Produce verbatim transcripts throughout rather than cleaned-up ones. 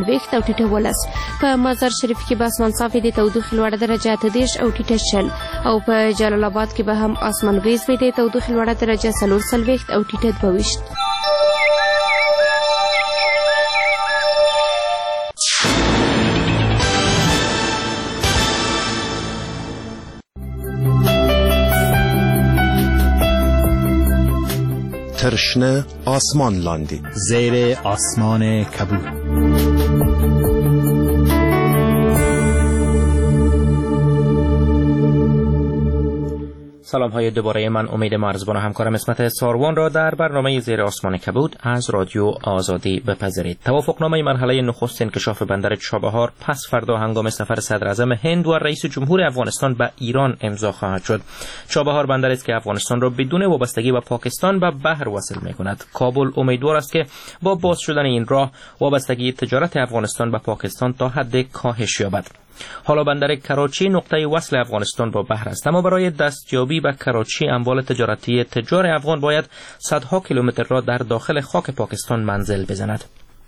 څلوېښت او ټیټه ولس. په مزار شریف کې به اسمان صافي د تودوخې لوړه درجه اته دېرش او ټیټه شل، او په جلال آباد کې به هم اسمان وريځ وي د تودوخې لوړه درجه څلور څلوېښت او ټیټه دوه ویشت. ترشنه آسمان لاندی زیر آسمان کبود. سلام های دوباره من امید مرزبان و همکارم اسمت ساروان را در برنامه زیر آسمان کبود از رادیو آزادی بپذیرید. توافقنامه مرحله نخست انکشاف بندر چابهار پس فردا هنگام سفر صدر اعظم هند و رئیس جمهور افغانستان به ایران امضا خواهد شد. چابهار بندری است که افغانستان را بدون وابستگی به پاکستان به بحر وصل می‌کند. کابل امیدوار است که با باز شدن این راه وابستگی تجارت افغانستان به پاکستان تا حد کاهش یابد. حالا بندر کراچی نقطه وصل افغانستان با بحر است، اما برای دستیابی به کراچی اموال تجارتی تجار افغان باید صدها کیلومتر را در داخل خاک پاکستان منزل بزند.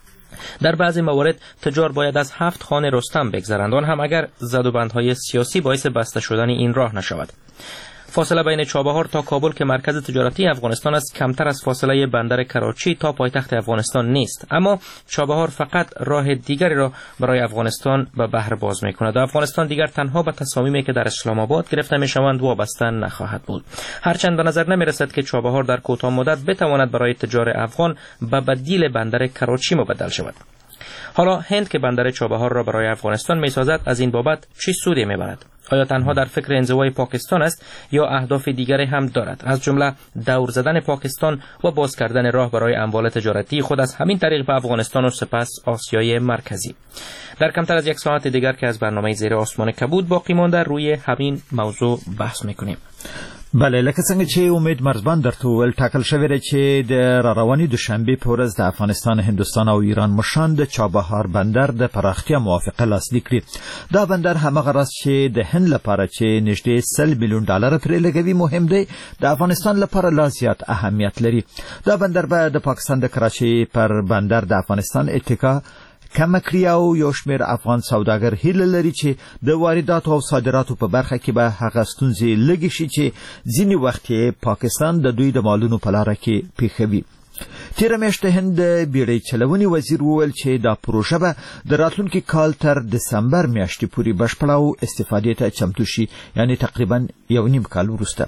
در بعضی موارد تجار باید از هفت خان رستم بگذرند، آن هم اگر زدوبندهای سیاسی باعث بسته شدن این راه نشود. فاصله بین چابهار تا کابل که مرکز تجارتی افغانستان است کمتر از فاصله بندر کراچی تا پایتخت افغانستان نیست، اما چابهار فقط راه دیگری را برای افغانستان به بحر باز می‌کند. افغانستان دیگر تنها به تصامیمی که در اسلام آباد گرفته می‌شوند وابسته نخواهد بود، هرچند به نظر نمی‌رسد که چابهار در کوتاه مدت بتواند برای تجار افغان به بدیل بندر کراچی مبدل شود. حالا هند که بندر چابهار را برای افغانستان می‌سازد از این بابت چه سودی می‌برد؟ آیا تنها در فکر انزوای پاکستان است یا اهداف دیگری هم دارد، از جمله دور زدن پاکستان و باز کردن راه برای اموال تجارتی خود از همین طریق به افغانستان و سپس آسیای مرکزی؟ در کمتر از یک ساعت دیگر که از برنامه زیر آسمان کبود باقی مانده روی همین موضوع بحث می‌کنیم. بله، لکه څنګه چې امید مرزبان درته وویل ټاکل شوې ده چې د راروانې دوشنبې په ورځ د افغانستان، هندوستان او ایران مشران د چابهار بندر د پراختیا موافقه لاسلیک کړي. دا بندر همغه راز چې د هند لپاره چې نږدې سل میلیون ډالر پرې لګوي مهم دی، د افغانستان لپاره لا زیات اهمیت لري. دا بندر به د پاکستان د کراچۍ پر بندر د افغانستان اتکا کم کړي او یو شمېر افغان سوداګر هیله لري چې د وارداتو او صادراتو په برخه کې به هغه ستونزې لږې شي چې ځینې وخت یې پاکستان د دوی د مالونو په لاره کې پیښوي. تیره میاشت د هند د بیړۍ چلونې وزیر وویل چې دا پروژه به د راتلونکي کال تر دسمبر میاشتې پورې بشپړه او استفادې ته چمتو شي، یعنی تقریبا یو نیم کال وروسته.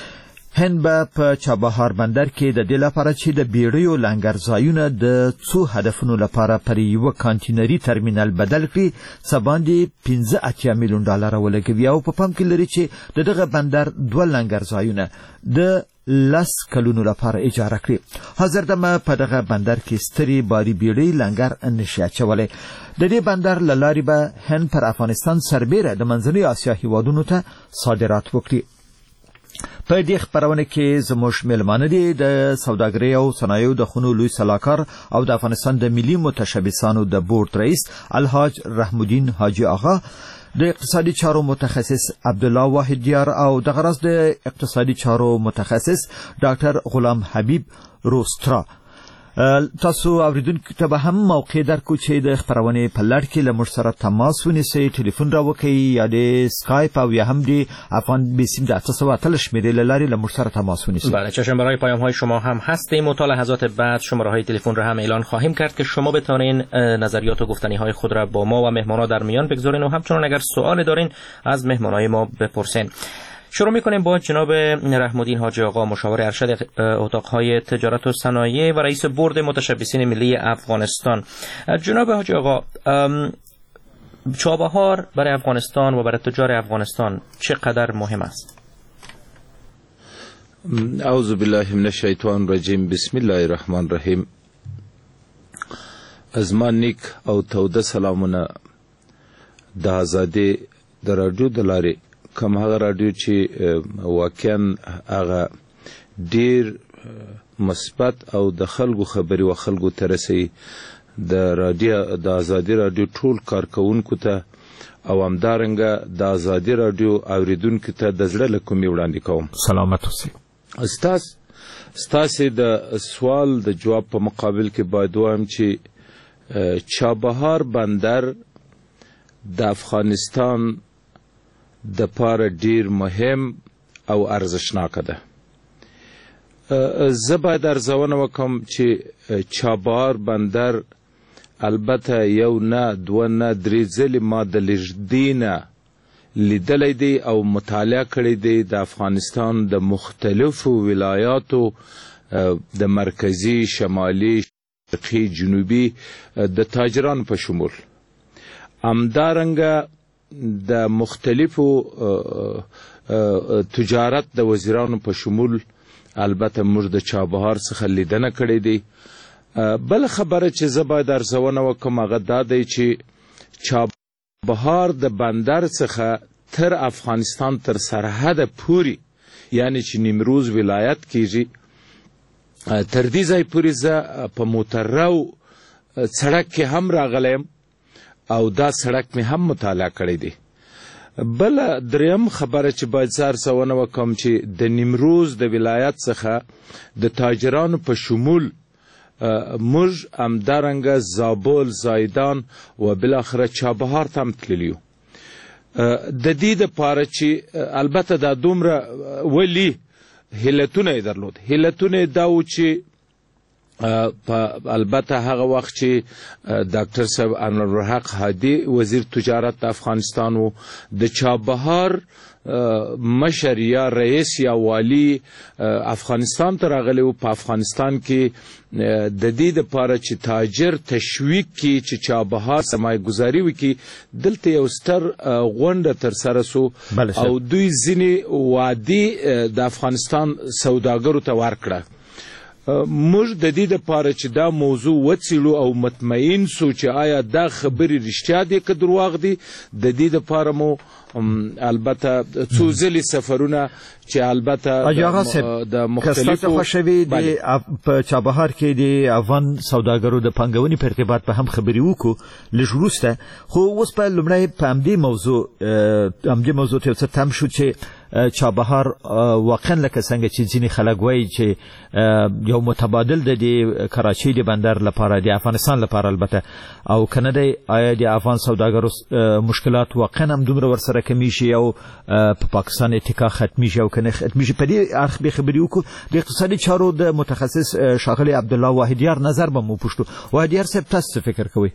هند به په چابهار بندر کې د دې لپاره چې د بیړیو لنګرځایونه د څو هدفونو لپاره پر یو کانتینري ترمینل بدل کړي څه باندې پنځه اتیا میلیون ډالر ولګوي، او په پام کې لري چې د دغه بندر دوه لنګرځایونه د لس کلونو لپاره اجاره کړي. حاضر دمه په دغه بندر کې ستري باري بیړۍ لنګر نشي اچولی. د دې بندر له لارې به هند پر افغانستان سربیره د منځنۍ اسیا هیوادونو ته صادرات وکړي. په دې خبرونه کې زموږ ملمانه دي د سوداګرۍ او صنایعو د خونو لوی سلاکار او د افغانستان د ملي متشبثانو د بورډ رئیس الحاج رحم الدین حاجی آغا، د اقتصادي چارو متخصص عبدالله واحد دیار او د غرض د اقتصادي چارو متخصص ډاکټر غلام حبیب روسترا. تاسو اوریدونکو ته به هم موقع درکو چې د خبرونې په لړ کې له موږ سره تماس ونیسئ، ټلیفون راوکئ یا د سکایپ او یا هم د افغان بیسیم د اته سوه اتلس شمېرې له لارې له موږ سره تماس ونیسئ. بله، چشم برای پیام‌های شما هم هستیم و تا لحظات بعد شماره‌های تلفن را هم اعلان خواهیم کرد که شما بتوانین نظریات و گفتنی‌های خود را با ما و مهمان‌ها در میان بگذارین و همچنین اگر سوال دارین از مهمان‌های ما بپرسین. شروع می‌کنیم با جناب رحم الدین حاجی آقا، مشاور ارشد اتاق‌های تجارت و صنایع و رئیس بورد متشبثین ملی افغانستان. جناب حاجی آقا، چابهار برای افغانستان و برای تجار افغانستان چقدر مهم است؟ اعوذ بالله من الشیطان الرجیم، بسم الله الرحمن الرحیم. از ما نیک او توده سلامونه د آزادی د راډیو د لارې کوم هغه راډیو چې واقعا هغه ډیر مثبت او د خلکو خبري او خلکو ترسي د راډیو د آزادی راډیو ټول کارکونکو ته او همدارنګه د آزادی راډیو اوریدونکو ته د زړه له کومې وړاندې کوم. سلامت اوسئ. استاس ستاسو د سوال د جواب په مقابل کې باید وایم چې چابهار بندر د افغانستان د پاره ډیر مهم او ارزشناک ده. زه باید ارزونه وکم چې چابهار بندر البته یو نه دوه نه درې ځلې ما د لږدې نه لیدلی دی او مطالعه کړی دی د افغانستان د مختلفو ولایاتو د مرکزی، شمالي، شرقي، جنوبي د تاجرانو په شمول. همدارنګه د مختلفو تجارت د وزیرانو په شمول البته موږ د چابهار څخه لیدنه کړې دی. بل خبره چې زه باید ارزونه وکم هغه دا دی چې چابهار د بندر څخه تر افغانستان تر سرحد پورې یعنی چې نیمروز ولایت کېږي تر دې ځای پورې زه په موټرو سړک کې هم راغلی او دا سړک مې هم مطالعه کړی دی. بل دریم خبره چې باید زه ارزونه وکم چې د نیمروز د ولایت څخه د تاجرانو په شمول موږ همدارنګه زابل، زایدان و بالاخره چابهار ته هم تللي یو. د دې دپاره چې البته دا دومره ولي هیلتونه یې درلود. هیلتونه یې دا و چې البته هغه وخت چې ډاکټر صاحب انورالحق هادي وزیر تجارت د افغانستان و، د چابهار مشر یا رئیس یا والی افغانستان ته راغلی و. په افغانستان کې د دې دپاره چې تاجر تشویق کړي چې چابهار سرمایه گذاري وکړي دلته یو ستر غونډه ترسره سو او دوی ځینې وعدې د افغانستان سوداګرو ته ورکړه. موږ د دې دپاره چې دا موضوع وڅېړو او مطمئن سو چې آیا دا خبرې رښتیا دي که درواغ دي، د دې دپاره مو البته څو ځلې سفرونه چې البته د مختلفو خوشوي په چابهار کې د افغان سوداګرو د پانګونې په ارتباط په هم خبرې وکړو لږ وروسته. خو اوس په لومړی په همدې موضوع همدې موضوع ته یو څه تم شو چې چابهار واقعا لکه څنګه چې ځینې خلک وایي چې یو متبادل د دې کراچۍ د بندر لپاره د افغانستان لپاره البته او که نه دی آیا د افغان سوداګرو مشکلات واقعا هم دومره ورسره کمیږي او په پاکستان اتکا ختمیږي او که نه ختمیږي. په دې اړخ به خبرې وکړو. د اقتصادي چارو د متخصص ښاغلي عبدالله واحدیار نظر به مو پوښتو. واحدیار صاحب تاسو څه فکر کوئ؟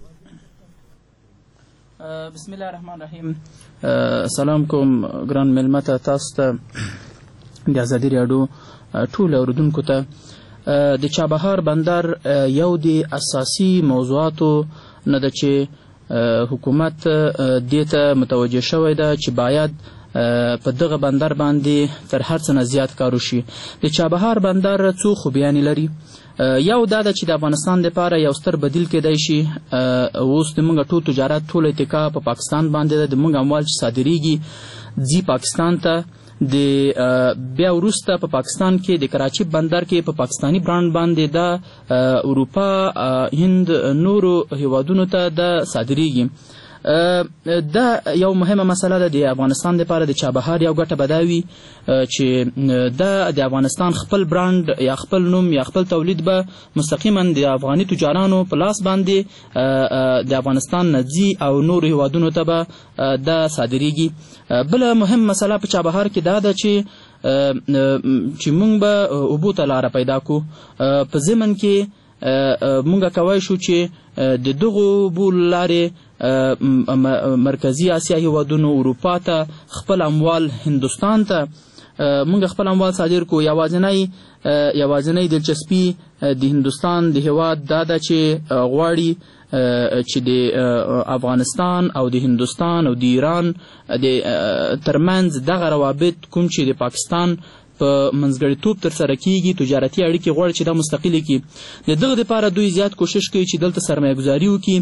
بسم الله الرحمن الرحیم. سلام کوم ګران مېلمه ته، تاسو ته د ازادي راډیو ټولو اورېدونکو ته. د چابهار بندر یو د اساسي موضوعاتو نه ده چې حکومت دې ته متوجه شوی ده چې باید په دغه بندر باندې تر هر څه نه زیات کار وشي. د چابهار بندر څو خوبیانې لري. یو دا ده چې د افغانستان لپاره یو ستر بدیل کېدای شي. اوس د موږ ټول تجارت ټول اتکا په پاکستان باندې ده. د موږ اموال چې صادریږي ځي پاکستان ته. د بیا وروسته په پاکستان کې د کراچۍ بندر کې په پاکستانی برانډ باندې د اروپا، هند، نورو هیوادونو ته د صادریږي. دا یو مهمه مسله ده د افغانستان لپاره. د چابهار یو ګټه به دا وي چې دا د افغانستان خپل برانډ یا خپل نوم یا خپل تولید به مستقیما د افغاني تجارانو په لاس باندې د افغانستان نه ځي او نورو هیوادونو ته به دا صادریږي. بله مهم مسله په چابهار کې دا ده چې چې موږ به اوبو ته لاره پیدا کړو. په ضمن کې موږ کولی شو چې د دغو اوبو لارې مرکزی آسیا هیوادونو، اروپا ته، خپل اموال هندوستان ته موږ خپل اموال صادر کو. یوازینی یوازینی دلچسپي د هندوستان د هیواد دا ده چې غواړي چې د افغانستان او د هندوستان او د ایران د ترمنځ دغه روابط کوم چې د پاکستان په منځګړیتوب ترسره کیږي، تجارتي اړیکې غواړي چې دا مستقلې کړي. د دغه دپاره دوی زیات کوشش کوي چې دلته سرمایه ګذاري وکړي.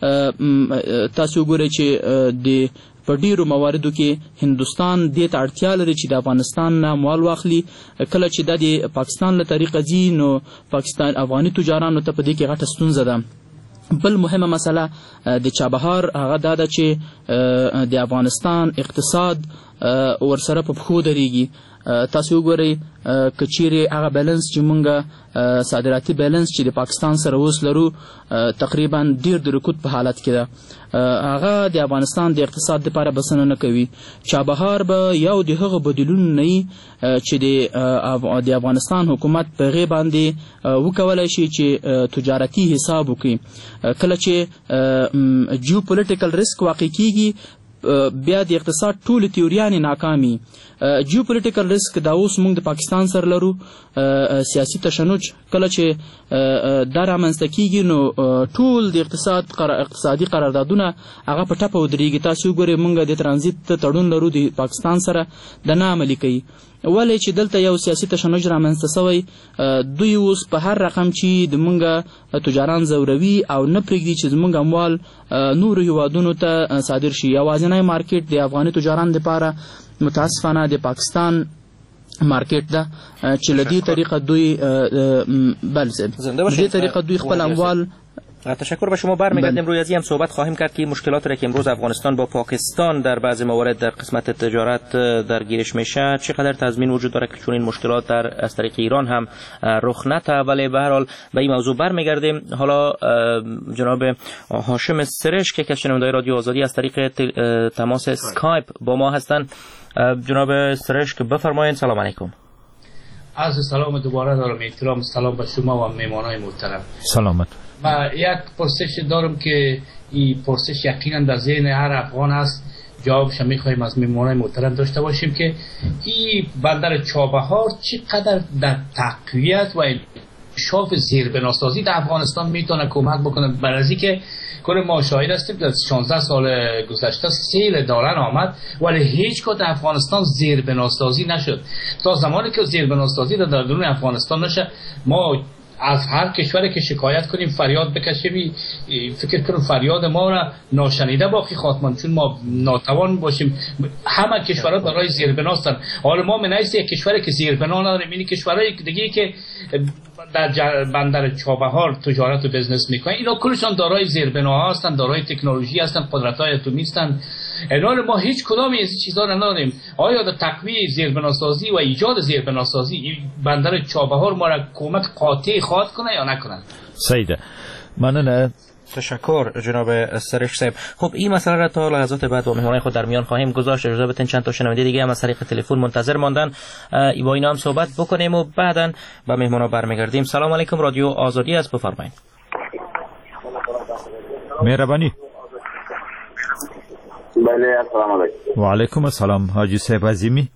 تاسو وګورئ چې د په ډیرو مواردو کې هندوستان دې ته اړتیا لري چې د افغانستان نه مال واخلي. کله چې دا د پاکستان له طریقه ځي نو پاکستان افغاني تجارانو ته په دې کې غټه ستونزه ده. بل مهمه مسله د چابهار هغه دا ده چې د افغانستان اقتصاد ورسره په پښو درېږي. تاسو وګورئ که چیرې هغه بیلنس چې مونږ صادراتي بیلنس چې د پاکستان سره اوس لرو تقریبا ډیر د رکود په حالت کې ده، هغه د افغانستان د اقتصاد لپاره بسنه نه کوي. چابهار به یو د هغو بدیلونو نه وي چې د افغانستان حکومت په هغې باندې وکولی شي چې تجارتي حساب وکړي. کله چې جیو پولیټیکل ریسک واقع کیږي بیا د اقتصاد ټولې تیوریانې ناکامي. جیو پولیټیکل ریسک دا اوس موږ د پاکستان سره لرو، سیاسي تشنج کله چې دا رامنځته کیږي نو ټول د اقتصاد اقتصادي قراردادونه هغه په ټپه ودرېږي. تاسو وګورئ موږ د ترانزیت تړون لرو د پاکستان سره، د نه عملي کوي. ولې چې دلته یو سیاسي تشنج رامنځته سوی، دوی اوس په هر رقم چې د موږ تجاران زوروي او نه پرېږدي چې زموږ اموال نورو هیوادونو ته صادر شي. یوازینی مارکیټ د افغاني تجاران دپاره متاسفانه د پاکستان مارکیټ ده چې له دې طریقه دوی بله صاحب له دې طریقه دوی خپل اموال. تشکر به شما. برمیگردیم روی از هم صحبت خواهیم کرد که مشکلات را که امروز افغانستان با پاکستان در بعضی موارد در قسمت تجارت درگیرش میشه چقدر تضمین وجود داره که چون این مشکلات در از طریق ایران هم رخ نده. ولی به هر حال به این موضوع برمیگردیم. حالا جناب هاشم سرش که از شنونده‌های رادیو آزادی از طریق تماس اسکایپ با ما هستند. جناب سرش که بفرمایید. سلام علیکم. عرض سلام دوباره دارم. احترام سلام به شما و مهمانان محترم. سلامت. و یک پرسش دارم که این پرسش یقینا در ذهن هر افغان است، جوابش میخوایم از مهمانان محترم داشته باشیم که این بندر چابهار چقدر در تقویت و انکشاف زیربناسازی در افغانستان میتونه کمک بکنه. برای که کل ما شاهد هستیم در شانزده سال گذشته سیل دلار آمد ولی هیچ کدوم در افغانستان زیربناسازی نشد. تا زمانی که زیربناسازی در درون افغانستان نشه ما از هر کشوری که شکایت کنیم فریاد بکشیم فکر کنیم فریاد ما را ناشنیده باقی خواهد، چون ما ناتوان باشیم. همه کشورها برای زیربنا هستند. حالا ما من حیث یک کشوری که زیربنا نداریم، این کشورهای دیگه که در بندر چابهار تجارت و بزنس میکنن اینا کلشان دارای زیربنا هستند، دارای تکنولوژی هستند، قدرت‌های اتمی هستند. الان ما هیچ کدام از چیزا را نداریم. آیا در تقویت زیربناسازی و ایجاد زیربناسازی بندر چابهار ما را کمک قاطع خواهد کنه یا نکنه؟ سیده ممنون. تشکر جناب سرش صاحب. خب این مسئله را تا لحظات بعد با مهمانان خود در میان خواهیم گذاشت. اجازه بدین چند تا شنونده دیگه هم از طریق تلفن منتظر ماندن، با اینا هم صحبت بکنیم و بعداً با مهمانا برمیگردیم. سلام علیکم، رادیو آزادی است، بفرمایید. مهربانی. بله السلام علیکم. و علیکم السلام. حاجی صاحب عظیمی.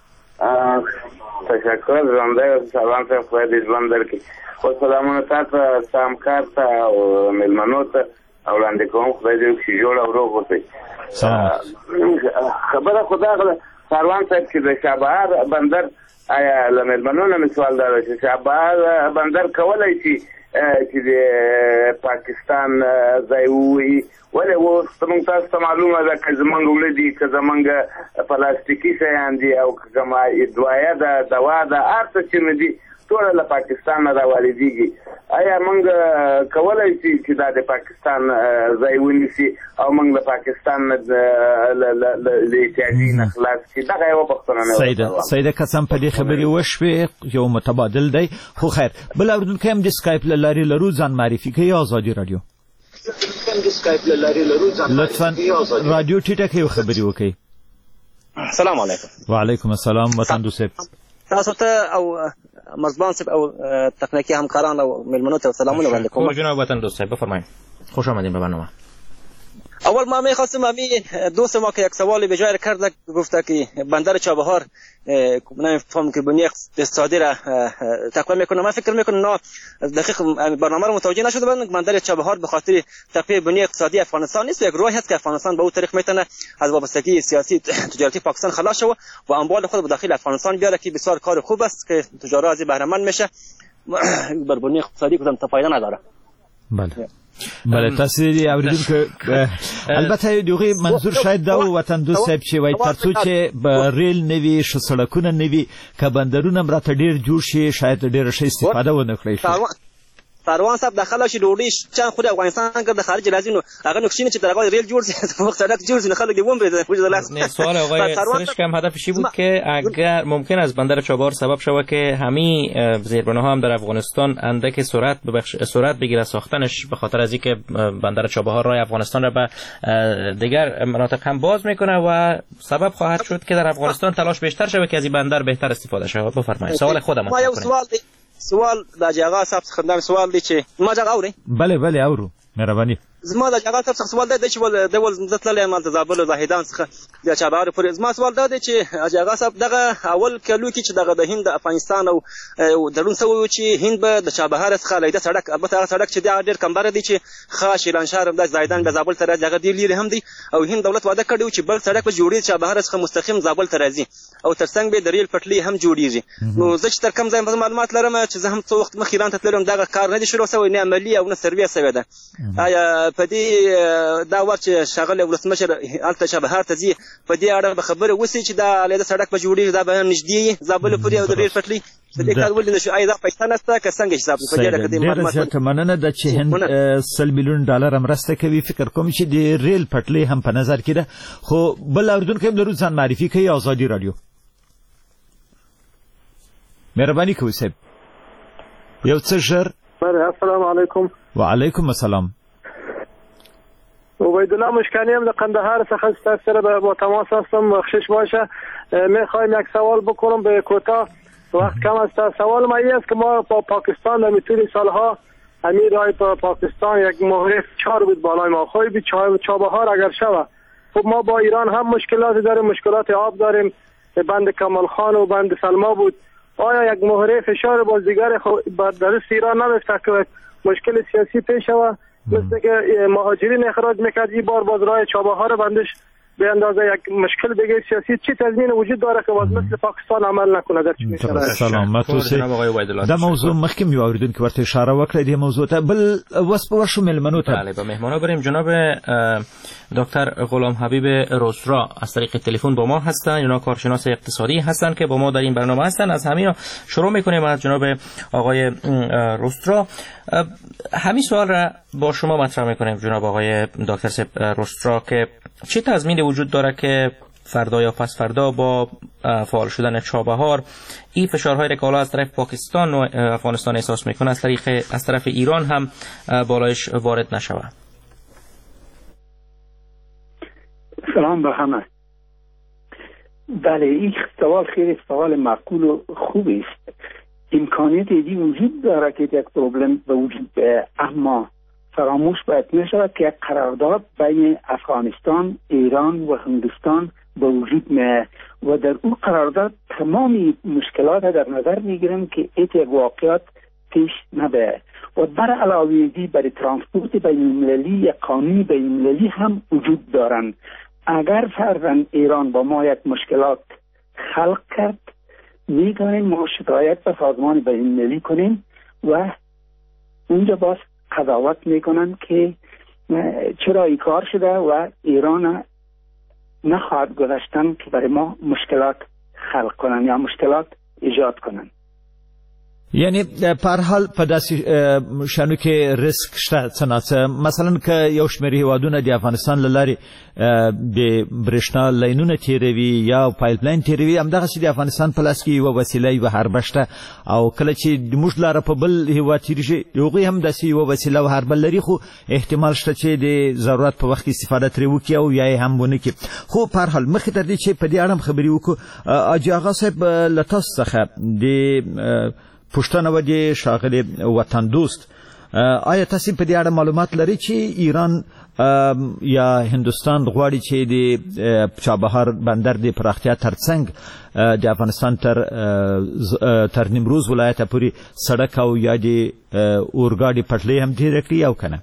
تشکر. زنده سلام ته خو دې ژوند درکړي. خو سلامونه تاسو سامکار ته او ملمنو ته وړاندې کوم. خدای دې وکړي جوړ او روغ اوسئ. سلام. خبره خدا سروان صاحب چې د چابهار بندر آیا له ملمنو نه سوال دا چې چابهار بندر کولای شي چې د پاکستان ځای وي ولې اوس موږ تاسو ته معلومه ده که زمونږ ولدي که زمونږ پلاستیکي شیان دي او که کومه ادویه ده دوا ده هر څه چې نه دي ټوله له پاکستان نه راواردېږي. آیا موږ کولی شي چې دا د پاکستان ځای ونیسي او موږ د پاکستان نه د احتیاجي نه خلاص کړي؟ دغه یوه پوښتنه نه سیده سیده قسم په دې خبرې وشوې یو متبادل دی. خو خیر بل اورېدونکی هم د سکایپ له لارې لرو، ځان معرفي کوي. ازادي راډیو لطفا رادیو ټیټه کوي او خبرې وکړئ. السلام علیکم. وعلیکم السلام. وطن دوست تاسو ته او مرزبان صاحب او تکنیکی همکاران او ملمنو ته سلامونه وړاندې کوم. جناب وطن دوست صاحب بفرمایید. خوش آمدین به برنامه. اول ما میخواستم امی دوست ما که یک سوالی به جای کرد گفته که بندر چابهار نمیفهم که بنیه اقتصادی را تقویه میکنه. من فکر میکنم نه دقیق برنامه رو متوجه نشده بودن. بندر چابهار به خاطر تقویه بنیه اقتصادی افغانستان نیست، یک راهی است که افغانستان به اون طریق میتونه از وابستگی سیاسی تجارتی پاکستان خلاص شه و اموال خود به داخل افغانستان بیاره که بسیار کار خوب است که تجارت از بهره مند میشه. بر بنیه اقتصادی کدام فایده نداره. بله بله تاسو دې اوریدونکو البته دغه منظور شاید دا وطن دوست صاحب چې وای ترڅو چې ریل نوي ش سړکونه نوي ک بندرونه مرته ډیر جوړ شي شاید ډیر ښه استفاده ونه کړی شي. ساروان صاحب د خلک چې ډوډۍ چا خوري افغانستان کې د خارج راځي نو هغه نقشې چې ترغه ریل جوړ شي فوق سړک جوړ شي خلک یې ومره. سوال آقای سرشک هم هدفش بود که اگر ممکن است بندر چابهار سبب شود که همین زیربناها هم در افغانستان اندک سرعت ببخش سرعت بگیره ساختنش، به خاطر از اینکه بندر چابهار راه افغانستان را به دیگر مناطق هم باز میکنه و سبب خواهد شد که در افغانستان تلاش بیشتر شود که از این بندر بهتر استفاده شود. بفرمایید سوال خودم. ما یو سوال دی سوال د جاغا صاحب څخه سوال دی چې ما جاغا اوري. بله بله اورو مهرباني. زما د جاغا صاحب څخه سوال دی چې ول د ول مزتلل مال تزابل زاهدان څخه د چابهار پر زما سوال دی چې جاغا صاحب دغه اول کلو کې چې دغه د هند افغانستان او درون سوي چې هند به د چابهار څخه لیده سړک، البته هغه سړک چې د ډیر کمبر دی چې خاص شیران شهر د زاهدان د زابل تر دغه دی لري هم دی او هند دولت وعده کړی چې بل سړک به جوړي چابهار څخه مستقیم زابل ته راځي او ترڅنګ به د ریل پټلۍ هم جوړیږي. نو زه چې تر کوم ځای معلومات لرم چې زه هم څو وخت مخکې ایران ته تللم دغه کار نه دی شروع شوی، نه عملي او نه سروې شوی ده. آیا په دې دا وخت چې شغله ولسمشر الته چابهار ته ځي په دې اړه به خبره وسی چې دا لیده سړک به جوړیږي دا به نږدې زابل پورې او د ریل پټلۍ د دې کار ولې نشو آیا دا پیسې نشته که څنګه حساب په دې اړه کې معلومات ډېر مننه د چې هند سل میلیون ډالر مرسته کوي. فکر کوم چې د ریل پټلۍ هم په نظر کې ده، خو بل اردوونکی هم درود ځان معرفي کوي. آزادي رادیو مهرباني کوئ صاحب یو څه ژر. السلام علیکم. وعلیکم السلام. عبید الله مشکنی هم در قندهار څخه سره با تماس هستم. بخشش باشه میخوایم یک سوال بکنم به کوتاه، وقت کم است. سوال ما این است که ما با پاکستان در طول سالها امیر رای با پاکستان یک مهره چهار بود بالای ما خوی بی چابهار اگر شود. خب ما با ایران هم مشکلات داریم، مشکلات آب داریم، بند کمال خان و بند سلما بود. آیا یک مهره فشار باز دیگر در ایران نمیفته که مشکل سیاسی پیش شود مثل که مهاجرین اخراج میکرد این بار باز راه چابهار بندش به اندازه یک مشکل دیگه سیاسی چی تضمین وجود داره که باز مثل پاکستان عمل نکنه در چی میشه؟ سلامت اوسئ. دا موضوع مخکې یو اوریدونکو ورته اشاره وکړه دې موضوع ته. بل وس په ورشو ملمنو ته بله به مهمانا بریم. جناب دکتر غلام حبیب رسترا از طریق تلفن با ما هستن. اینا کارشناس اقتصادی هستن که با ما در این برنامه هستن. از همین شروع میکنیم از جناب آقای رسترا. همین سوال را با شما مطرح میکنیم جناب آقای دکتر رسترا که چه تضمین وجود داره که فردا یا پس فردا با فعال شدن چابهار این فشارهای که از طرف پاکستان و افغانستان احساس میکنه از طریق از طرف ایران هم بالایش وارد نشود؟ سلام به همه. بله این سوال خیلی سوال معقول و خوبی است. امکانیت دیگه وجود داره که یک پروبلم به وجود بیاید، اما فراموش باید نشود که یک قرارداد بین افغانستان، ایران و هندوستان به وجود میاد و در اون قرارداد تمامی مشکلات در نظر میگیرن که ایت یک واقعیت پیش نباید و بر علاوه دی برای ترانسپورت بین المللی یک قانون بین المللی هم وجود دارن. اگر فرضاً ایران با ما یک مشکلات خلق کرد میتونیم ما شکایت به سازمان بین المللی کنیم و اونجا باز قضاوت میکنن که چرا این کار شده و ایران نخواهد گذاشتن که برای ما مشکلات خلق کنن یا مشکلات ایجاد کنن. یعنی پر حال په داسې شانو کې ریسک شته څنګه مثلا که یو شمېر هیوادونه د افغانستان له لارې د برېښنا لاینونه تیروي یا پایپ لاین تیروي، همدغسې د افغانستان په لاس کې یوه وسیله یوه حربه شته او کله چې موږ لاره په بل هیواد تیریږي هغوی هم داسې یوه وسیله او حربه لري، خو احتمال شته چې د ضرورت په وخت کې استفاده ترې وکړي او یا یې هم ونه کړي. خو په هر حال مخکې تر دې چې په دې اړه هم خبرې وکړو، حاجي اغا صاحب له تاسو څخه د پښتنه و دي شاغلي وطن دوست، آیا تاسو په دې اړه معلومات لرئ چې ایران یا هندوستان غواړي چې د چابهار بندر د پراختیا ترڅنګ د افغانستان تر تر نیمروز ولایت پورې سړک او یا د اورګاډي پټلۍ هم تیره کړي او کنه؟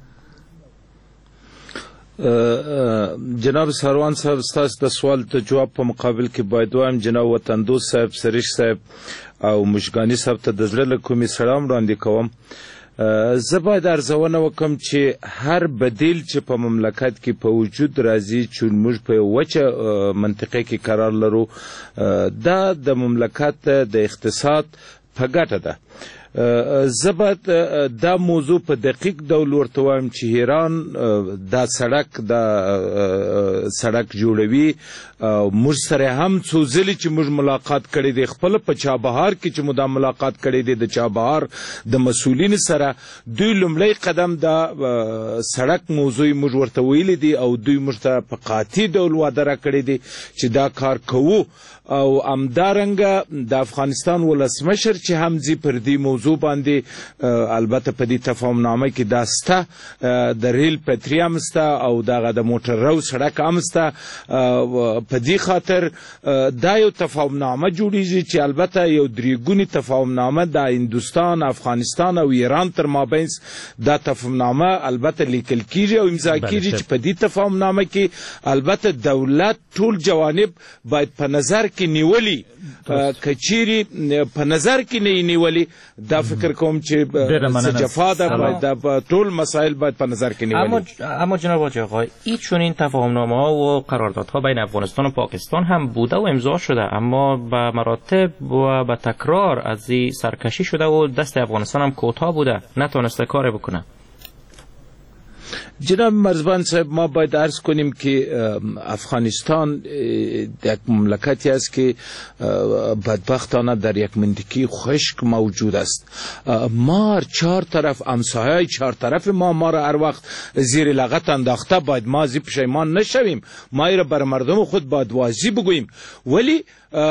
جناب ساروان صاحب ستاسو د سوال ته جواب په مقابل کې باید وایم جناب وطن دوست صاحب، سریش صاحب او مشګانی صاحب ته د زړه له کومې سلام وړاندې کوم. زه باید ارزونه وکړم چې هر بدیل چې په مملکت کې په وجود راځي چې موږ په وچه منطقه کې قرار لرو دا د مملکت د اقتصاد په ګټه ده. زبد دا موضوع په دقیق ډول ورته وایم چې ایران دا سړک دا سړک جوړوي. موږ سره هم څو ځلې چې موږ ملاقات کړی دی خپل په چابهار کې چې موږ دا ملاقات کړی دی د چابهار د مسؤلین سره، دوی لومړی قدم دا سړک موضوع موږ ورته ویلي دي او دوی موږ ته په قاطع ډول وعده راکړې دي چې دا کار کوو. او همدارنګه د افغانستان ولسمشر چې هم ځي پر دې موضوع باندې البته په دې تفاهمنامه کې دا سته د ریل پټري هم سته او دغه د موټر رو سړک هم سته. په دې خاطر دا یو تفاهمنامه جوړیږي چې البته یو درېګونی تفاهمنامه د هندوستان، افغانستان او ایران تر مابین دا تفاهمنامه البته لیکل کیږي او امضا کیږي چې په دې تفاهمنامه کې البته دولت ټول جوانب باید په نظر کې نیولي، کچيري په نظر کې نه نیولي. دا فکر کوم چې جفا ده، باید دا ټول مسائل باید په نظر کې نیولي. اما اما جناب حاجی آقا، این چنین تفاهمنامه ها و قراردادها بین افغانستان و پاکستان هم بوده و امضا شده، اما به مراتب و به تکرار از این سرکشی شده و دست افغانستان هم کوتاه بوده، نتونسته کاری بکنه. جناب مرزبان صاحب، ما باید عرض کنیم که افغانستان یک مملکتی است که بدبختانه در یک منطقه خشک موجود است. ما چهار طرف همسایه‌های چهار طرف ما ما را هر وقت زیر لغت انداخته، باید ما زی پشیمان نشویم، ما را بر مردم خود باید واضح بگوییم، ولی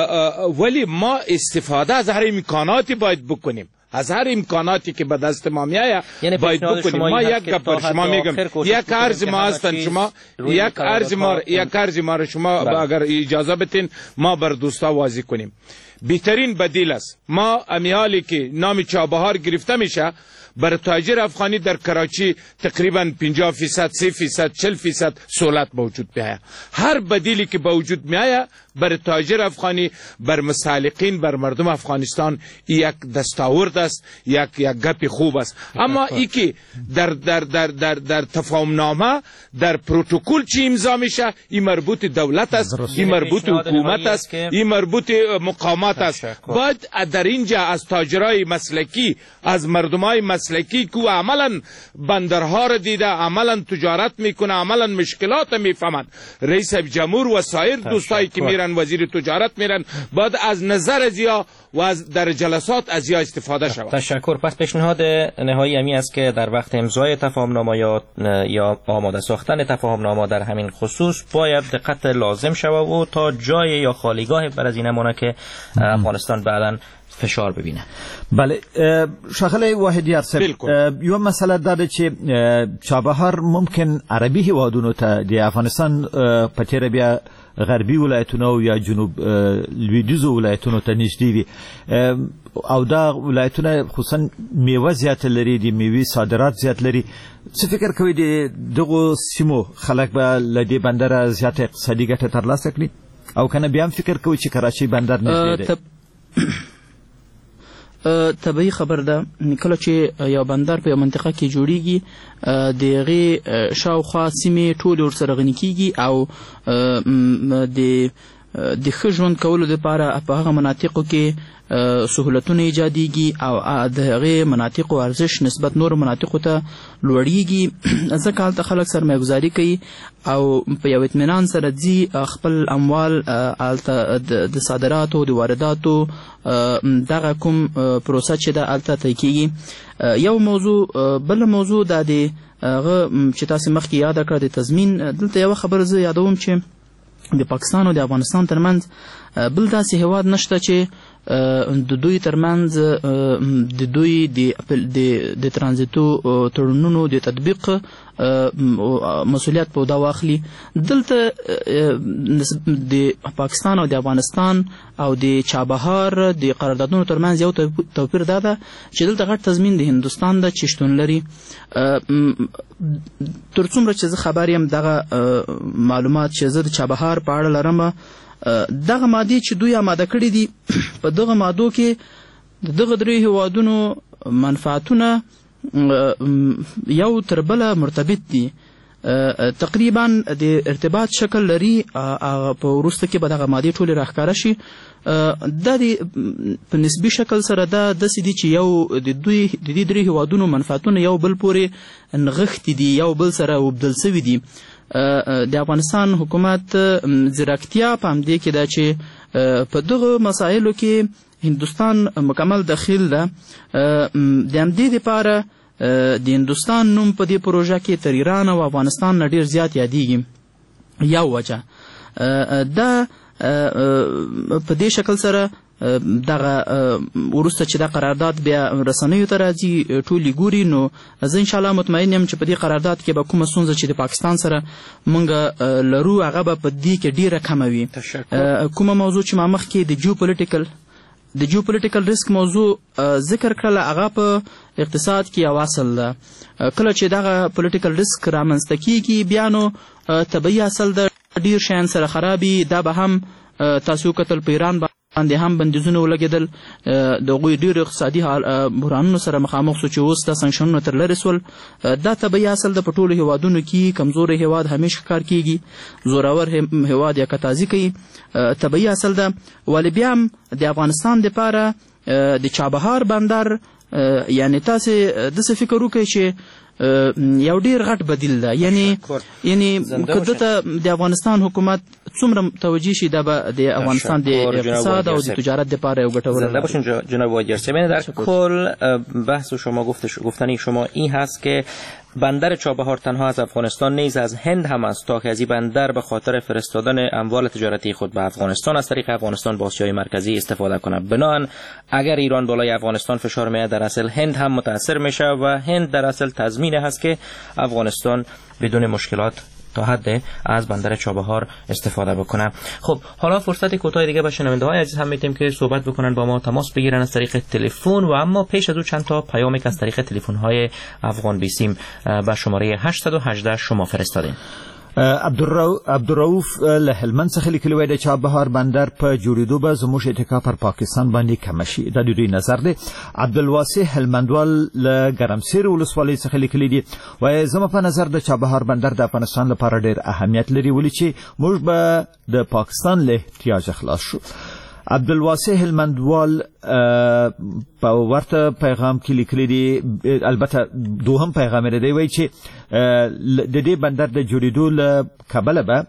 ولی ما استفاده از هر امکاناتی باید بکنیم، از هر امکاناتی که به دست ما میآید یعنی باید بکنیم. ما یک گپ شما میگم، یک عرض ما هستن شما یک عرض ما یک عرض ما شما اگر اجازه بدین ما بر دوستا واضح کنیم. بهترین بدیل است ما امیالی که نام چابهار گرفته میشه بر تاجر افغانی در کراچی تقریبا پنجاه فیصد، سی فیصد، چل فیصد سهولت موجود میآید. هر بدیلی که به وجود میآید بر تاجر افغانی، بر مستهلکین، بر مردم افغانستان یک دستاورد است، یک یک گپ خوب است. اما ای که در در در در در تفاهمنامه در پروتکل چی امضا میشه، این مربوط دولت است، این مربوط حکومت است، این مربوط مقامات است. باید در اینجا از تاجرای مسلکی، از مردمای مسلکی که عملا بندرها را دیده، عملا تجارت میکنه، عملا مشکلات میفهمند، رئیس جمهور و سایر دوستایی که میرن وزیر تجارت میرن، باید از نظر ازیا و از در جلسات ازیا استفاده شود. تشکر. پس پیشنهاد نهایی امی است که در وقت امضای تفاهمنامه یا یا آماده ساختن تفاهمنامه در همین خصوص باید دقت لازم شود و تا جای یا خالیگاه بر از این نمونه که افغانستان بعداً فشار ببینه. بله شغله واحدیار صاحب، یو مسئله داده چې چابهار ممکن عربي هیوادونو ته د افغانستان په تیره بیا غربي ولایتونو یا جنوب لویدیځو ولایتونو ته نږدې وي او دا ولایتونه خصوصا میوه زیات لري، د میوې صادرات زیات لري. څه فکر کوي د دغو سیمو خلک به له دې بندره زیاته اقتصادي ګټه ترلاسه کړي او کنه بیا هم فکر کوي چې کراچۍ بندر نږدې دی؟ طبیعي خبر ده، کله چې یو بندر په یو منطقه کې جوړیږي د هغې شاوخوا سیمې ټولې ورسره غني کیږي او د د ښه ژوند کولو دپاره په هغه مناطقو کې سهولتونه ایجادیږي او د هغې مناطقو ارزش نسبت نورو مناطقو ته لوړیږي، ځکه هلته خلک سرمایه‌ګذاري کوي او په یو اطمینان سره ځي خپل اموال هلته د صادراتو د وارداتو دغه کوم پروسه چې ده هلته طی کیږي. یو موضوع بل موضوع دا د هغه چې تاسې مخکې یاده کړه د تضمین، دلته یوه خبره زه یادوم چې د پاکستان او د افغانستان ترمنځ بل داسې هیواد نشته چې د دوی ترمنځ د دوی د ترانزیتو تړونونو د تطبیق مسؤلیت په عهده واخلي. دلته د پاکستان او د افغانستان او د چابهار د قراردادونو ترمنځ یو توپیر دا ده چې دلته غټ تضمین د هندوستان ده چې شتون لري. تر څومره چې زه خبر یم دغه معلومات چې زه د چابهار په اړه لرم، دغه مادې چې دوی آماده کړي دي په دغه مادو کې د دغه درې هیوادونو منفعتونه یو تر بله مرتبط دي. تقریبا د ارتباط شکل لري په وروسته کې به دغه مادې ټولې راښکاره شي. دا د په نسبي شکل سره دا داسې دي چې یو د دوی د دې درې هیوادونو منفعتونه یو بل پورې نغښتي دي، یو بل سره وبدل سوي دي. د افغانستان حکومت ځیرکتیا په همدې کې ده چې په دغه مسایلو کې هندوستان مکمل دخیل ده. د همدې دپاره د هندوستان نوم په دې پروژه کې تر ایران او افغانستان نه ډېر زیات یادیږي. یو وجه دا په دې شکل سره دغه وروسته چې دا قرارداد بیا رسنیو ته راځي ټولې ګوري، نو زه انشاءالله مطمئن یم چې په دې قرارداد کې به کومه ستونزه چې د پاکستان سره موږ لرو هغه به په دې کې ډېره کمه وي. کومه موضوع چې ما مخکې د جیو پولیټیکل د جیو پولیټیکل ریسک موضوع ذکر کړله، هغه په اقتصاد کې یو اصل ده. کله چې دغه پولیټیکل ریسک رامنځته کېږي بیا نو طبیعي اصل ده ډېر شیان سره خرابي. دا به هم تاسو وکتل په ایران باندې هم بندیزونه ولګېدل، د هغوی ډېرو اقتصادي بحرانونو سره مخامخ شو چې اوس دا سنکشنونه تر لرې سول. دا طبیعي اصل ده په ټولو هیوادونو کې. کمزوری هیواد همیشه کار کېږي، زورور هیواد یا کتازي کوي، طبیعي اصل ده. ولې بیا هم د افغانستان دپاره د چابهار بندر یعنې تاسې داسې فکر وکړئ چې یو ډېر غټ بدیل ده. یعنی یعنی که دته د افغانستان حکومت څومره توجه شي دا به د افغانستان د اقتصاد او د تجارت دپاره یو ګټور. زنده باشین جناب واجرسی. در کل بحث شما گفتنی شما این هست که بندر چابهار تنها از افغانستان نیز از هند هم است تا که از این بندر به خاطر فرستادن اموال تجارتی خود به افغانستان از طریق افغانستان به آسیای مرکزی استفاده کنه. بنابراین اگر ایران بالای افغانستان فشار میاد در اصل هند هم متاثر میشه و هند در اصل تضمین هست که افغانستان بدون مشکلات تا حد از بندر چابهار استفاده بکنه. خب حالا فرصت کوتاه دیگه به شنونده‌های عزیز هم میدیم که صحبت بکنن، با ما تماس بگیرن از طریق تلفن، و اما پیش از او چند تا پیامی که از طریق تلفن‌های افغان بیسیم به شماره هشت یک هشت شما فرستادین. عبدالرؤوف له هلمند څخه لیکلي وای د چابهار بندر په جوړېدو به زموږ اتکا پر پاکستان باندې کم شي. دا د دوی نظر دی. عبدالواسع هلمندوال له ګرمسیر ولسوالۍ څخه لیکلي دي، وای زما په نظر د چابهار بندر د افغانستان لپاره ډېر اهمیت لري، ولې چې موږ به د پاکستان له احتیاج خلاص شو. عبدالواسع هلمندوال په ورته پیغام کې لیکلي دي، البته دوهم پیغام یې دی، وایي چې د دې بندر د جوړېدو له کبله به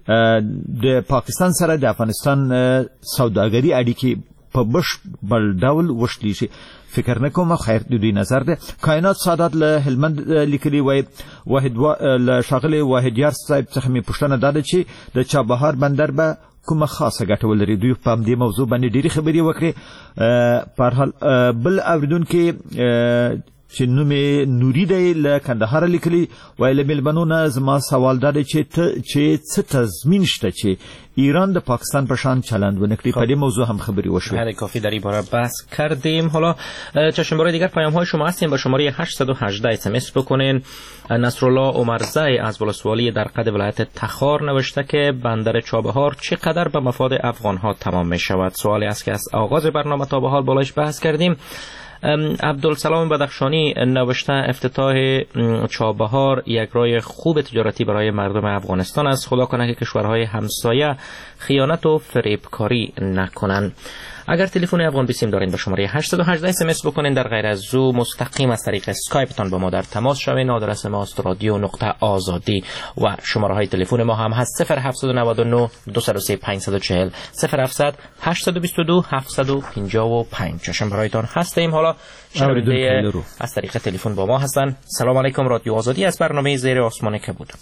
د پاکستان سره د افغانستان سوداګري اړیکې په بشپړ ډول وشلېږي. فکر نه کوم، خیر د دوی نظر دی. کائنات سادات له هلمند لیکلي وایي واحد له ښاغلي واحدیار صاحب څخه مې پوښتنه دا ده چې د چابهار بندر به کومه خاصه ګټه ولري. دوی په همدې موضوع باندې ډېرې خبرې وکړې. په هر حال بل اورېدونکي چې نوم یې نوري دی له کندهاره لیکلي، وایي له مېلمنو نه زما سوال دا دی چې څه تضمین شته چې ایران د پاکستان پر شان چلند ونه کړي. په دې موضوع هم خبرې وشوې. حد کافی در این باره بحث کردیم. حالا چشمبار دیگر پیام های شما هستیم. با شماره هشت یک هشت اس ام اس بکنین. نصرالله عمرزی از ولسوالی در قد ولایت تخار نوشته که بندر چابهار چقدر به مفاد افغان ها تمام می شود. سوالی است که از آغاز برنامه تا به حال بالایش بحث کردیم. عبدالسلام بدخشانی نوشته افتتاح چابهار یک راه خوب تجارتی برای مردم افغانستان است. خدا کنه که کشورهای همسایه خیانت و فریبکاری نکنند. اگر تلفن افغان بیسیم دارین به شماره هشت یک هشت اس ام اس بکنین. در غیر از او مستقیم از طریق اسکایپتان با ما در تماس شوین. آدرس ما است رادیو نقطه آزادی و شماره های تلفن ما هم هست صفر هفت نه نه دو صفر سه پنج چهار صفر صفر هفت هشت دو دو هفت پنج پنج. شمارهایتان هستیم. حالا شنونده از طریق تلفن با ما هستن. سلام علیکم، رادیو آزادی از برنامه زیر آسمان کبود.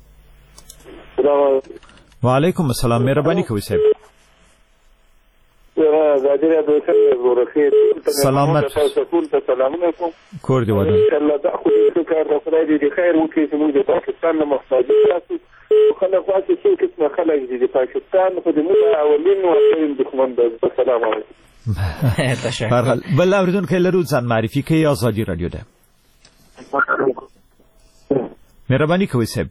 و علیکم السلام، مهربانی کوي صاحب. سلامت کور دی ودان الله دا خو دې کار د خدای دې خیر وکړي چې موږ د پاکستان نه محتاج تاسو خلک واسي چې کله خلک دې د پاکستان خو د موږ اولین او اخرین دښمن دی. السلام علیکم. تشکر. بل اوریدونکو لرو ځان معرفي کوي. آزادي رادیو ده. مهرباني کوي صاحب.